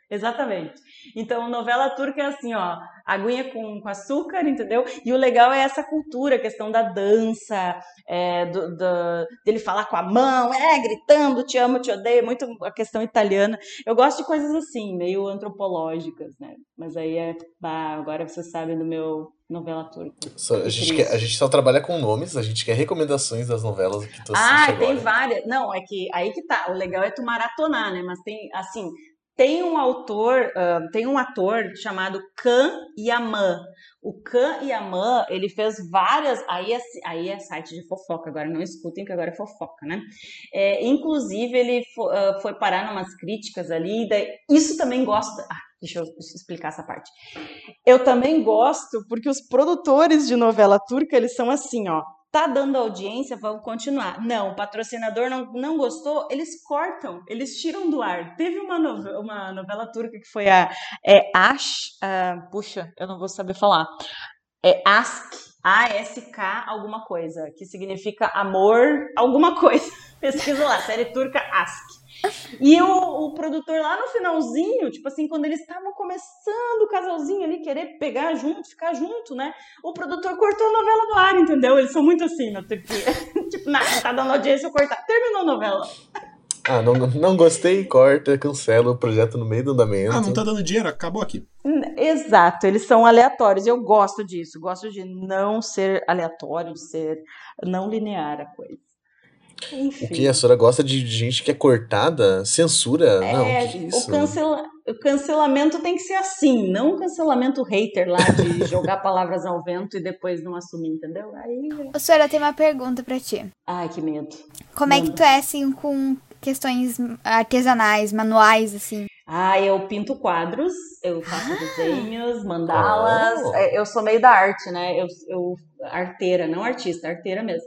Exatamente. Então, novela turca é assim, ó, aguinha com, com açúcar, entendeu? E o legal é essa cultura, a questão da dança, é, do, do, dele falar com a mão, é, gritando, te amo, te odeio, muito a questão italiana. Eu gosto de coisas assim, meio antropológicas, né? Mas aí é, bah, agora você sabe do meu novela turca. Só- a, Que gente quer- a triste. gente só trabalha com nomes, a gente quer recomendações das novelas que tu assiste Ah, tem agora. várias. Não, é que aí que tá. O legal é tu maratonar, né? Mas tem, assim, tem um autor, ah, tem um ator chamado Can Yaman. O Can Yaman, ele fez várias. Aí é, aí é site de fofoca, agora não escutem, que agora é fofoca, né? É, inclusive, ele fo- ah, foi parar numas críticas ali. Daí, isso também gosta. Ah, deixa eu explicar essa parte. Eu também gosto porque os produtores de novela turca, eles são assim, ó. Tá dando audiência, vamos continuar. Não, o patrocinador não, não gostou, eles cortam, eles tiram do ar. Teve uma novela, uma novela turca que foi a é, Ash, ah, puxa, eu não vou saber falar. É Ask, A S K alguma coisa, que significa amor alguma coisa. Pesquisa lá, série turca Ask. E o, o produtor lá no finalzinho, tipo assim, quando eles estavam começando o casalzinho ali, querer pegar junto, ficar junto, né? O produtor cortou a novela do ar, entendeu? Eles são muito assim na Turquia. Tipo, não, tá dando audiência, eu cortar. Terminou a novela. Ah, não, não gostei, corta, cancela o projeto no meio do Ah, não tá andamento. dando dinheiro? Acabou aqui. Exato, eles são aleatórios. Eu gosto disso, gosto de não ser aleatório, de ser não linear a coisa. O que? A Enfim. senhora gosta de gente que é cortada? Censura? Não, o que que é É, o, isso? cancela, o cancelamento tem que ser assim, não um cancelamento hater lá de jogar palavras ao vento e depois não assumir, entendeu? Aí, Ô, senhora, eu tenho uma pergunta pra ti. ai, que medo. Como é que Manda. tu é, assim, com questões artesanais, manuais, assim? Ah, eu pinto quadros, eu faço desenhos, mandalas, Oh, é, eu sou meio da arte, né? Eu, eu arteira, não artista, arteira mesmo.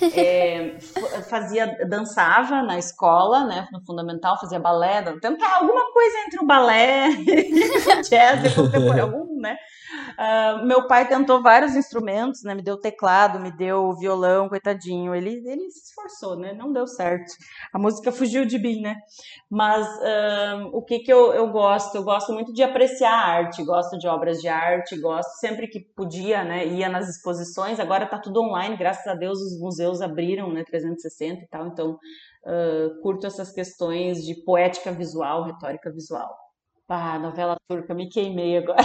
É, f- fazia, dançava na escola, né? No fundamental, fazia balé, dan- tentar alguma coisa entre o balé e o jazz e contemporâneo, algum, né? Ah, meu pai tentou vários instrumentos, né? Me deu teclado, me deu violão, coitadinho. Ele, ele se esforçou, né? Não deu certo. A música fugiu de mim, né? Mas ah, o que que eu, eu gosto? Eu gosto muito de apreciar a arte, gosto de obras de arte, gosto sempre que podia, né? Ia nas exposições. Agora tá tudo online, graças a Deus os museus abriram, né? trezentos e sessenta e tal. Então ah, curto essas questões de poética visual, retórica visual. Ah, novela turca, me queimei agora.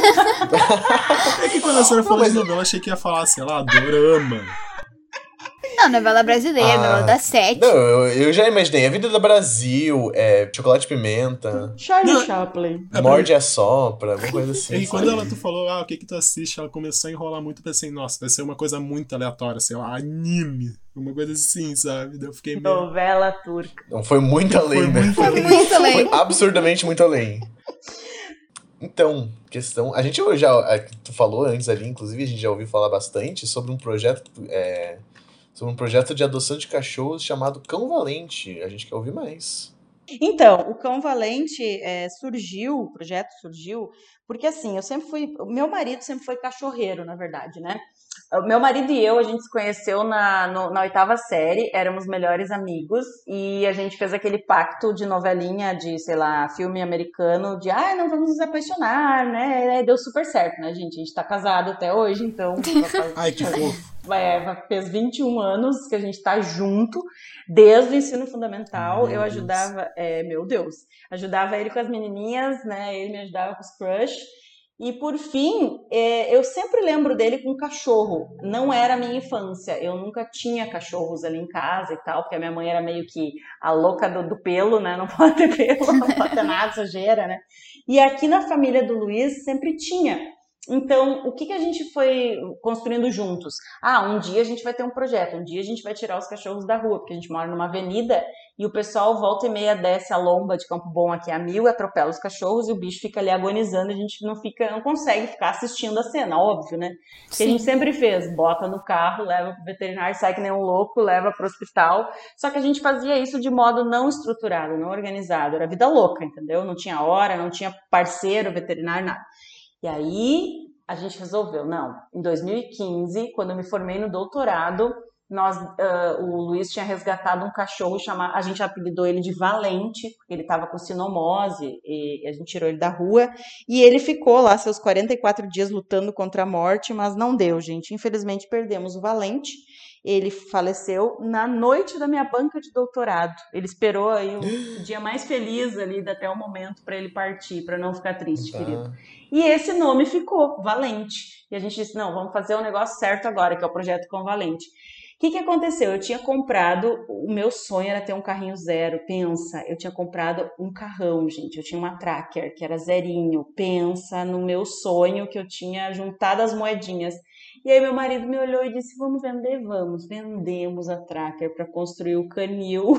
É que quando a senhora não, falou de mas. novela, achei que ia falar, sei lá, dorama. Não, novela brasileira, novela Ah, das sete. não, eu, eu já imaginei. A Vida do Brasil, é, Chocolate e Pimenta, Charlie Não, Chaplin. é pra mim. Morde e Assopra, alguma coisa É assim, que quando ela sabe? tu falou, ah, o que que tu assiste, ela começou a enrolar muito, eu pensei, nossa, vai ser uma coisa muito aleatória, sei lá, anime, uma coisa assim, sabe? Daí eu fiquei meio. Novela turca. Não, foi muito Foi além, né? muito Foi além. muito além. Foi absurdamente muito além. Então, questão. A gente já. a- Tu falou antes ali, inclusive, a gente já ouviu falar bastante sobre um projeto. É, sobre um projeto de adoção de cachorros chamado Cão Valente. A gente quer ouvir mais. Então, o Cão Valente é, surgiu, o projeto surgiu, porque assim, eu sempre fui, o meu marido sempre foi cachorreiro, na verdade, né? O meu marido e eu, a gente se conheceu na, no- na oitava série, éramos melhores amigos, e a gente fez aquele pacto de novelinha, de, sei lá, filme americano, de, ah, não vamos nos apaixonar, né? E deu super certo, né, gente? A gente tá casado até hoje, então, Ai, que fofo. é, fez vinte e um anos que a gente tá junto, desde o ensino fundamental. Meu Eu Deus. ajudava, é, meu Deus, ajudava ele com as menininhas, né? Ele me ajudava com os crush. E por fim, é, eu sempre lembro dele com cachorro. Não era a minha infância, eu nunca tinha cachorros ali em casa e tal, porque a minha mãe era meio que a louca do, do pelo, né? Não pode ter pelo, não pode ter nada, sujeira, né? E aqui na família do Luiz sempre tinha. Então, o que, que a gente foi construindo juntos? Ah, um dia a gente vai ter um projeto, um dia a gente vai tirar os cachorros da rua, porque a gente mora numa avenida e o pessoal volta e meia desce a lomba de Campo Bom aqui a mil, atropela os cachorros e o bicho fica ali agonizando, a gente não fica, não consegue ficar assistindo a cena, óbvio, né? O que a gente Sim. sempre fez, bota no carro, leva pro veterinário, sai que nem um louco, leva pro hospital, só que a gente fazia isso de modo não estruturado, não organizado, era vida louca, entendeu? Não tinha hora, não tinha parceiro veterinário, nada. E aí a gente resolveu, não, em dois mil e quinze, quando eu me formei no doutorado, nós, uh, o Luiz tinha resgatado um cachorro, chamado, a gente apelidou ele de Valente, porque ele estava com sinomose, e a gente tirou ele da rua, e ele ficou lá seus quarenta e quatro dias lutando contra a morte, mas não deu, gente. Infelizmente perdemos o Valente. Ele faleceu na noite da minha banca de doutorado. Ele esperou aí o dia mais feliz ali até o momento para ele partir, para não ficar triste, Tá. querido. E esse nome ficou, Valente. E a gente disse, não, vamos fazer o negócio certo agora, que é o Projeto Com Valente. O que, que aconteceu? Eu tinha comprado, o meu sonho era ter um carrinho zero, pensa, eu tinha comprado um carrão, gente, eu tinha uma Tracker, que era zerinho, pensa no meu sonho que eu tinha juntado as moedinhas. E aí meu marido me olhou e disse, vamos vender? Vamos. Vendemos a Tracker para construir o canil.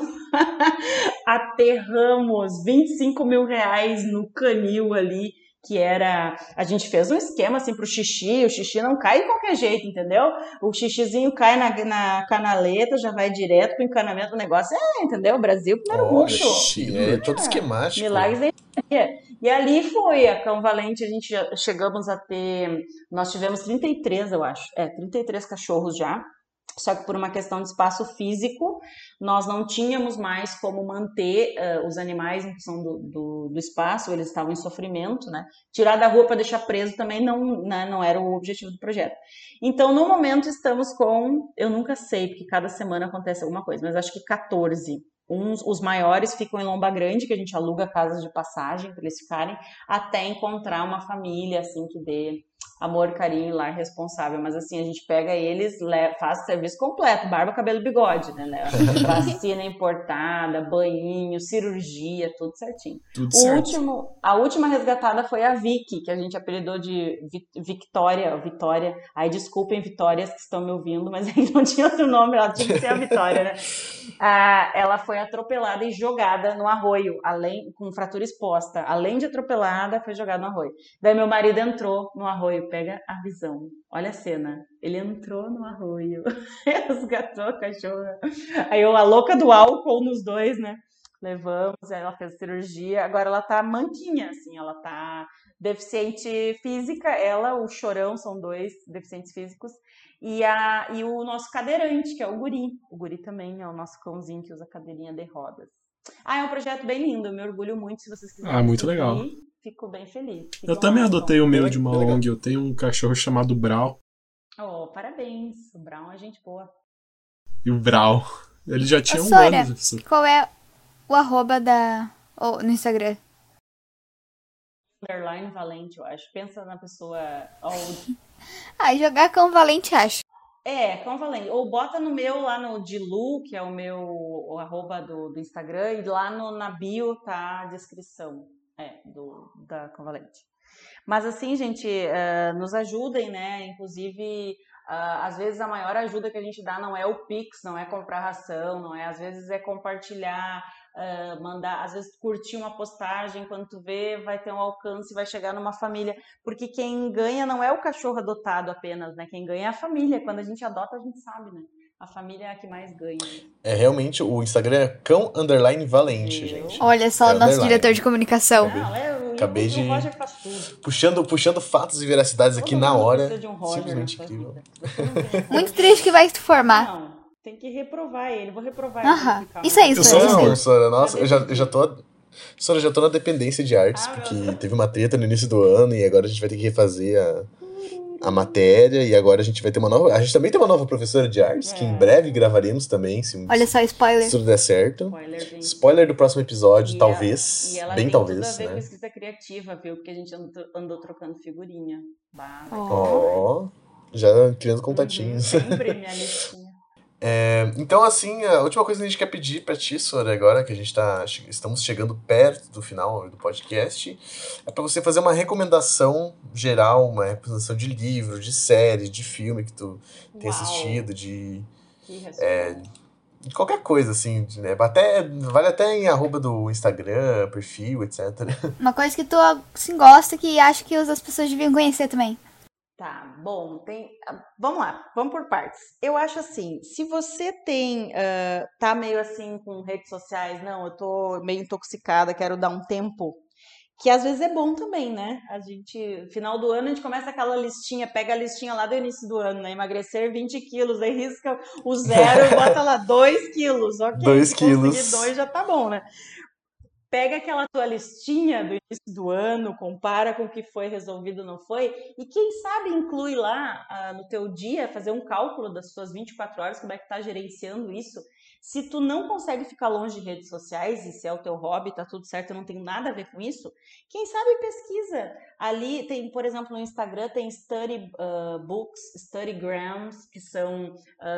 Aterramos vinte e cinco mil reais no canil ali, que era... A gente fez um esquema assim pro xixi, o xixi não cai de qualquer jeito, entendeu? O xixizinho cai na, na canaleta, já vai direto pro encanamento do negócio. É, entendeu? Brasil, primeiro mundo. Oxi, é todo esquemático. Milagres da engenharia. E ali foi a Cão Valente, a gente já chegamos a ter, nós tivemos trinta e três, eu acho, é, trinta e três cachorros já, só que por uma questão de espaço físico, nós não tínhamos mais como manter uh, os animais em função do, do, do espaço, eles estavam em sofrimento, né? Tirar da rua para deixar preso também não, né, não era o objetivo do projeto. Então, no momento, estamos com, eu nunca sei, porque cada semana acontece alguma coisa, mas acho que quatorze. Uns, os maiores ficam em Lomba Grande, que a gente aluga casas de passagem para eles ficarem, até encontrar uma família, assim, que dê amor, carinho, lar responsável. Mas, assim, a gente pega eles, faz serviço completo, barba, cabelo e bigode, né? Vacina importada, banhinho, cirurgia, tudo certinho. Tudo o certo. último, a última resgatada foi a Vicky, que a gente apelidou de Victória, Vitória. Aí, desculpem, Vitórias, que estão me ouvindo, mas aí não tinha outro nome, ela tinha que ser a Vitória, né? Ah, ela foi atropelada e jogada no arroio, além, com fratura exposta. Além de atropelada, foi jogada no arroio. Daí meu marido entrou no arroio, pega a visão. Olha a cena. Ele entrou no arroio, resgatou a cachorra. Aí eu, a louca do álcool nos dois, né? Levamos, ela fez cirurgia. Agora ela tá manquinha, assim, ela tá deficiente física. Ela, o Chorão, são dois deficientes físicos. E, a, e o nosso cadeirante, que é o Guri. O Guri também é o nosso cãozinho que usa cadeirinha de rodas. Ah, é um projeto bem lindo, eu me orgulho muito. Se vocês quiserem Ah, muito seguir, legal. Fico bem feliz. Ficam Eu também lá, adotei então. o meu de uma Legal. O N G. Eu tenho um cachorro chamado Brau. Oh, parabéns. O Brown é gente boa. E o Brau, ele já tinha Ô, um Sônia, ano. Isso. qual é o arroba da... Oh, no Instagram? Underline Valente, eu acho. Pensa na pessoa... Oh, Ah, jogar Cão Valente, acho. é, Cão Valente. Ou bota no meu, lá no Dilu, que é o meu o arroba do, do Instagram, e lá no, na bio tá a descrição é, do, da Cão Valente. Mas assim, gente, uh, nos ajudem, né? Inclusive, uh, às vezes a maior ajuda que a gente dá não é o Pix, não é comprar ração, não é, às vezes é compartilhar, uh, mandar, às vezes curtir uma postagem, quando tu vê, vai ter um alcance, vai chegar numa família, porque quem ganha não é o cachorro adotado apenas, né? Quem ganha é a família. Quando a gente adota, a gente sabe, né? A família é a que mais ganha. É realmente, o Instagram é cão underline valente, Meu. gente. Olha só É o nosso underline. diretor de comunicação. Não, é, o, Acabei o, de- o Roger faz tudo. Puxando, puxando fatos e veracidades aqui Todo na mundo hora. precisa de um Roger Simplesmente na sua incrível. vida. Você não tem- Muito triste que vai se formar. Não, tem que reprovar ele. Vou reprovar ele. Aham. pra ficar. Isso aí, Eu Sônia, sou a isso aí. favor. Não, Sora, nossa, eu já, eu já tô. Sora, eu já tô na dependência de artes, Ah, meu porque Deus. teve uma treta no início do ano e agora a gente vai ter que refazer a, a matéria. E agora a gente vai ter uma nova. A gente também tem uma nova professora de artes, que em É. breve gravaremos também, se, Olha só, spoiler. se tudo der certo. Spoiler, gente. Spoiler do próximo episódio, E talvez. ela- e ela Bem tem talvez, tudo a ver com né? escrita criativa, viu? Porque a gente andou, andou trocando figurinha. Bah, Ó, já criando contatinhos. Uhum, sempre minha listinha. É, então, assim, a última coisa que a gente quer pedir pra ti, Sora, agora que a gente tá, che- estamos chegando perto do final do podcast, é pra você fazer uma recomendação geral, uma recomendação de livro, de série, de filme que tu tem Uau. assistido, de, Que resposta. de qualquer coisa, assim, de, né? Até, vale até em arroba do Instagram, perfil, etcétera. Uma coisa que tu assim, gosta que acha que as pessoas deviam conhecer também. Tá, bom, tem. ah, Vamos lá, vamos por partes. Eu acho assim, se você tem, ah, tá meio assim com redes sociais, não, eu tô meio intoxicada, quero dar um tempo. que às vezes é bom também, né? A gente, final do ano, a gente começa aquela listinha, pega a listinha lá do início do ano, né? Emagrecer vinte quilos, aí risca o zero e bota lá dois quilos. Ok, Dois se quilos. conseguir dois já tá bom, né? Pega aquela tua listinha do início do ano, compara com o que foi resolvido, não foi, e quem sabe inclui lá ah, no teu dia, fazer um cálculo das suas vinte e quatro horas, como é que tá gerenciando isso. Se tu não consegue ficar longe de redes sociais, e se é o teu hobby, tá tudo certo, eu não tenho nada a ver com isso, quem sabe pesquisa. Ali tem, por exemplo, no Instagram tem study uh, books, studygrams, que são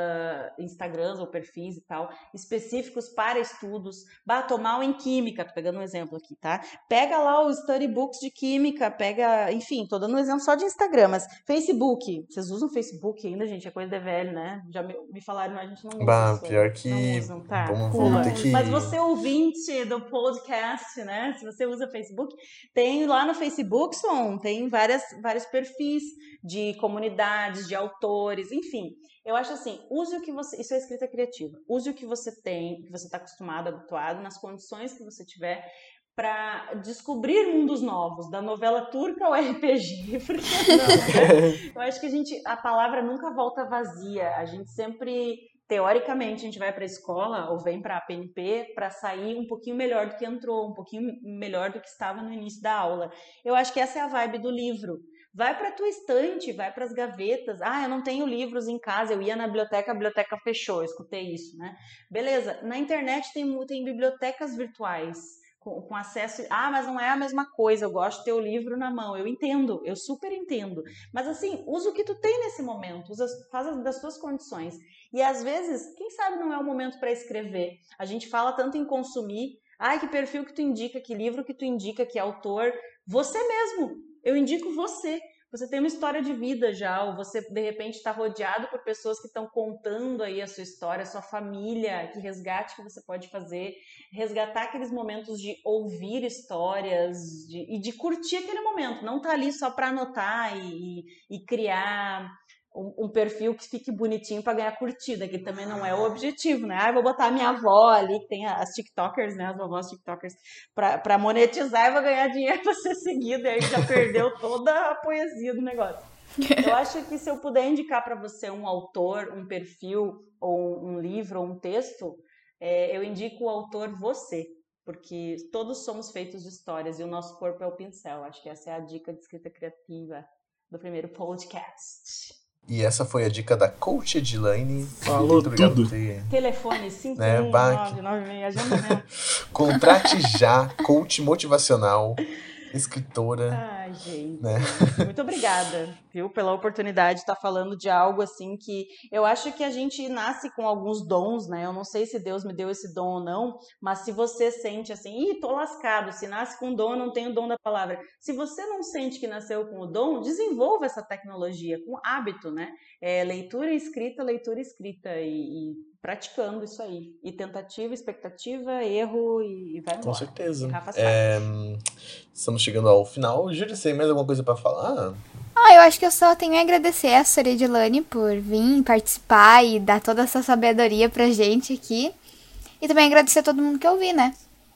uh, Instagrams ou perfis e tal, específicos para estudos. Bato mal em química, tô pegando um exemplo aqui, tá? Pega lá os study books de química, pega, enfim, tô dando um exemplo só de Instagram, mas Facebook, vocês usam Facebook ainda, gente? É coisa de velho, né? Já me, me falaram, mas a gente não usa Bah, isso. pior que... Não usam, tá? Vamos, Pula. vamos ter que... Mas você ouvinte do podcast, né? Se você usa Facebook, tem lá no Facebook, Som, tem várias, vários perfis de comunidades, de autores, enfim. Eu acho assim, use o que você... Isso é escrita criativa. Use o que você tem, que você está acostumado, habituado, nas condições que você tiver, para descobrir mundos novos, da novela turca ao R P G. Porque não, né? Eu acho que a gente, a palavra nunca volta vazia. A gente sempre, teoricamente, a gente vai para a escola ou vem para a P N P para sair um pouquinho melhor do que entrou, um pouquinho melhor do que estava no início da aula. Eu acho que essa é a vibe do livro. Vai para a tua estante, vai para as gavetas. Ah, eu não tenho livros em casa, eu ia na biblioteca, a biblioteca fechou, eu escutei isso, né? Beleza, na internet tem, tem bibliotecas virtuais. Com, com acesso... Ah, mas não é a mesma coisa, eu gosto de ter o livro na mão. Eu entendo, eu super entendo. Mas assim, usa o que tu tem nesse momento, usa, faz das tuas condições. E às vezes, quem sabe não é o momento para escrever. A gente fala tanto em consumir. Ai, que perfil que tu indica, que livro que tu indica, que autor. Você mesmo, eu indico você. Você tem uma história de vida já, ou você, de repente, está rodeado por pessoas que estão contando aí a sua história, a sua família, que resgate que você pode fazer, resgatar aqueles momentos de ouvir histórias de, e de curtir aquele momento, não tá ali só para anotar e, e criar um, um perfil que fique bonitinho para ganhar curtida, que também não é o objetivo, né? Ah, eu vou botar a minha avó ali, que tem as tiktokers, né, as vovós tiktokers, para monetizar e vou ganhar dinheiro para ser seguido, e aí já perdeu toda a poesia do negócio. Eu acho que se eu puder indicar para você um autor, um perfil, ou um livro, ou um texto, é, eu indico o autor você, porque todos somos feitos de histórias e o nosso corpo é o pincel. Acho que essa é a dica de escrita criativa do primeiro podcast. E essa foi a dica da Coach Edilane. Falou tudo. Ter... Telefone cinco né, um nove nove seis, agenda mesmo. Contrate já, coach motivacional, escritora. Ai, gente. Né? Muito obrigada, viu, pela oportunidade de estar falando de algo assim que eu acho que a gente nasce com alguns dons, né? Eu não sei se Deus me deu esse dom ou não, mas se você sente assim, ih, tô lascado, se nasce com dom, eu não tenho o dom da palavra. Se você não sente que nasceu com o dom, desenvolva essa tecnologia com hábito, né? É, leitura e escrita, leitura e escrita e, e praticando isso aí. E tentativa, expectativa, erro e, e vai embora. Com certeza. Rafa É, estamos chegando ao final. Júlia, você tem mais alguma coisa pra falar? Ah, eu acho que eu só tenho a agradecer a Sra. Edilane por vir participar e dar toda essa sabedoria pra gente aqui. E também agradecer a todo mundo que ouviu, né?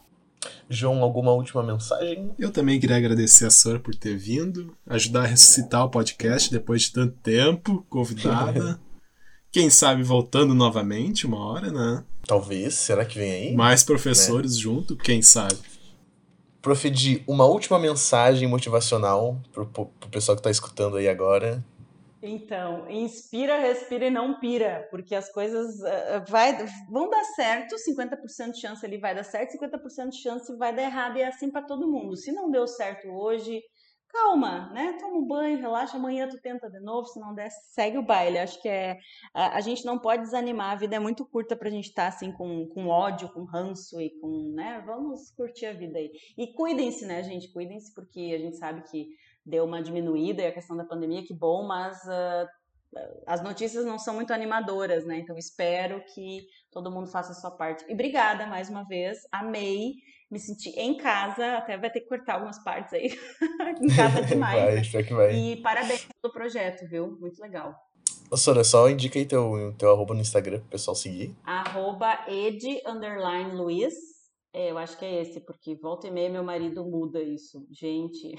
João, alguma última mensagem? Eu também queria agradecer a Sora por ter vindo, ajudar a ressuscitar o podcast depois de tanto tempo, convidada. Quem sabe voltando novamente uma hora, né? Talvez, será que vem aí? Mais professores né? junto, quem sabe? Profedir uma última mensagem motivacional pro, pro pessoal que tá escutando aí agora. Então, inspira, respira e não pira, porque as coisas uh, vai, vão dar certo, cinquenta por cento de chance ele vai dar certo, cinquenta por cento de chance vai dar errado, e é assim para todo mundo. Se não deu certo hoje, calma, né? Toma um banho, relaxa, amanhã tu tenta de novo, se não der, segue o baile. Acho que é, a, a gente não pode desanimar, a vida é muito curta pra gente estar assim com, com ódio, com ranço e com, né? Vamos curtir a vida aí. E cuidem-se, né, gente? Cuidem-se, porque a gente sabe que deu uma diminuída e a questão da pandemia, que bom, mas uh, as notícias não são muito animadoras, né? Então espero que todo mundo faça a sua parte. E obrigada mais uma vez, amei, me senti em casa, até vai ter que cortar algumas partes aí, em casa demais. Vai, né? já que vai. E parabéns pelo projeto, viu? Muito legal. Ô, Sora, só indica aí teu, teu arroba no Instagram pro pessoal seguir. Arroba ed, underline Luiz, É, eu acho que é esse, porque volta e meia meu marido muda isso. Gente,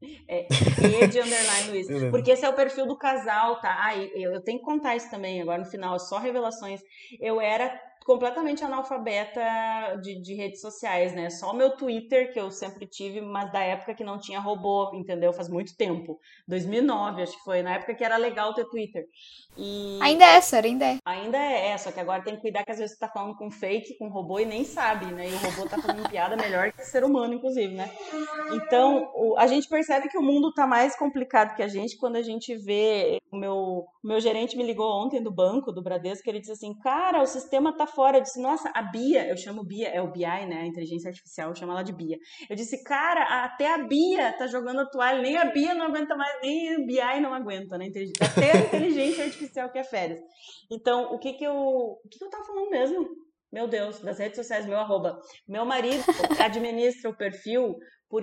é Ed Underline Luiz. Porque esse é o perfil do casal, tá? Ah, eu, eu tenho que contar isso também, agora no final, só revelações. Eu era completamente analfabeta de, de redes sociais, né? Só o meu Twitter, que eu sempre tive, mas da época que não tinha robô, entendeu? Faz muito tempo. dois mil e nove, acho que foi, na época que era legal ter Twitter. E... Ainda é, Sara, ainda é. Ainda é, só que agora tem que cuidar que às vezes você tá falando com fake, com robô e nem sabe, né? E o robô tá fazendo piada melhor que o ser humano, inclusive, né? Então, o, a gente percebe que o mundo tá mais complicado que a gente quando a gente vê... O meu, o meu gerente me ligou ontem do banco, do Bradesco, que ele disse assim, cara, o sistema tá fora. Eu disse, nossa, a Bia, eu chamo Bia, é o B I, né? A inteligência artificial, eu chamo ela de Bia. Eu disse, cara, até a Bia tá jogando a toalha, nem a Bia não aguenta mais, nem o B I não aguenta, né? Até a inteligência artificial que é férias. Então, o que que eu... O que que eu tava falando mesmo? Meu Deus, das redes sociais, meu arroba. Meu marido administra o perfil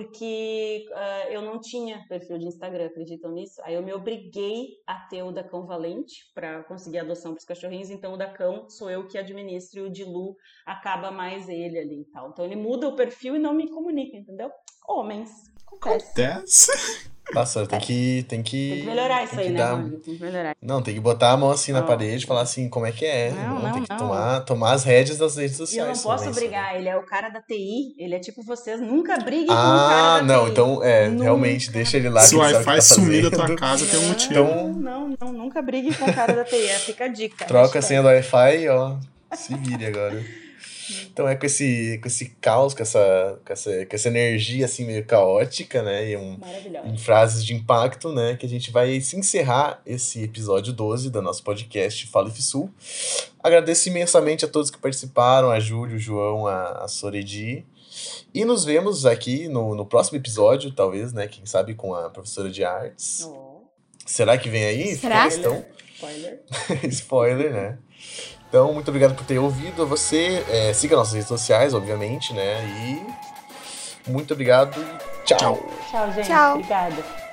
porque uh, eu não tinha perfil de Instagram, acreditam nisso? Aí eu me obriguei a ter o da Cão Valente para conseguir adoção para os cachorrinhos, então o da Cão sou eu que administro e o de Lu acaba mais ele ali e tal. Então ele muda o perfil e não me comunica, entendeu? Homens, acontece. Acontece. Nossa, tem que, tem que... Tem que melhorar isso aí, né, dar... Rony? Tem que melhorar. Não, tem que botar a mão assim na oh. parede e falar assim, como é que é. Não, não, não, tem que não. tomar, tomar as rédeas das redes sociais. E eu não posso também, brigar, né? ele é o cara da T I, ele é tipo vocês, nunca briguem ah, com o cara da não, T I. então, é, nunca. Realmente, deixa ele lá. Se o Wi-Fi tá sumir da tua casa, tem um motivo. Então, não, não, não, nunca brigue com o cara da T I, fica a dica. Troca a senha do Wi-Fi, ó, se vire agora. Então é com esse, com esse caos, com essa, com, essa, com essa energia assim meio caótica, né, e um, em frases de impacto, né, que a gente vai se encerrar esse episódio doze do nosso podcast Fala I F Sul. Agradeço imensamente a todos que participaram, a Júlio, o João, a, a Soredi. E nos vemos aqui no, no próximo episódio, talvez, né, quem sabe com a professora de artes. Oh. Será que vem aí? Será? Questão. Spoiler. Spoiler, né? Então, muito obrigado por ter ouvido. Você é, siga nossas redes sociais, obviamente, né? E muito obrigado e tchau. Tchau, gente. Tchau. Obrigada.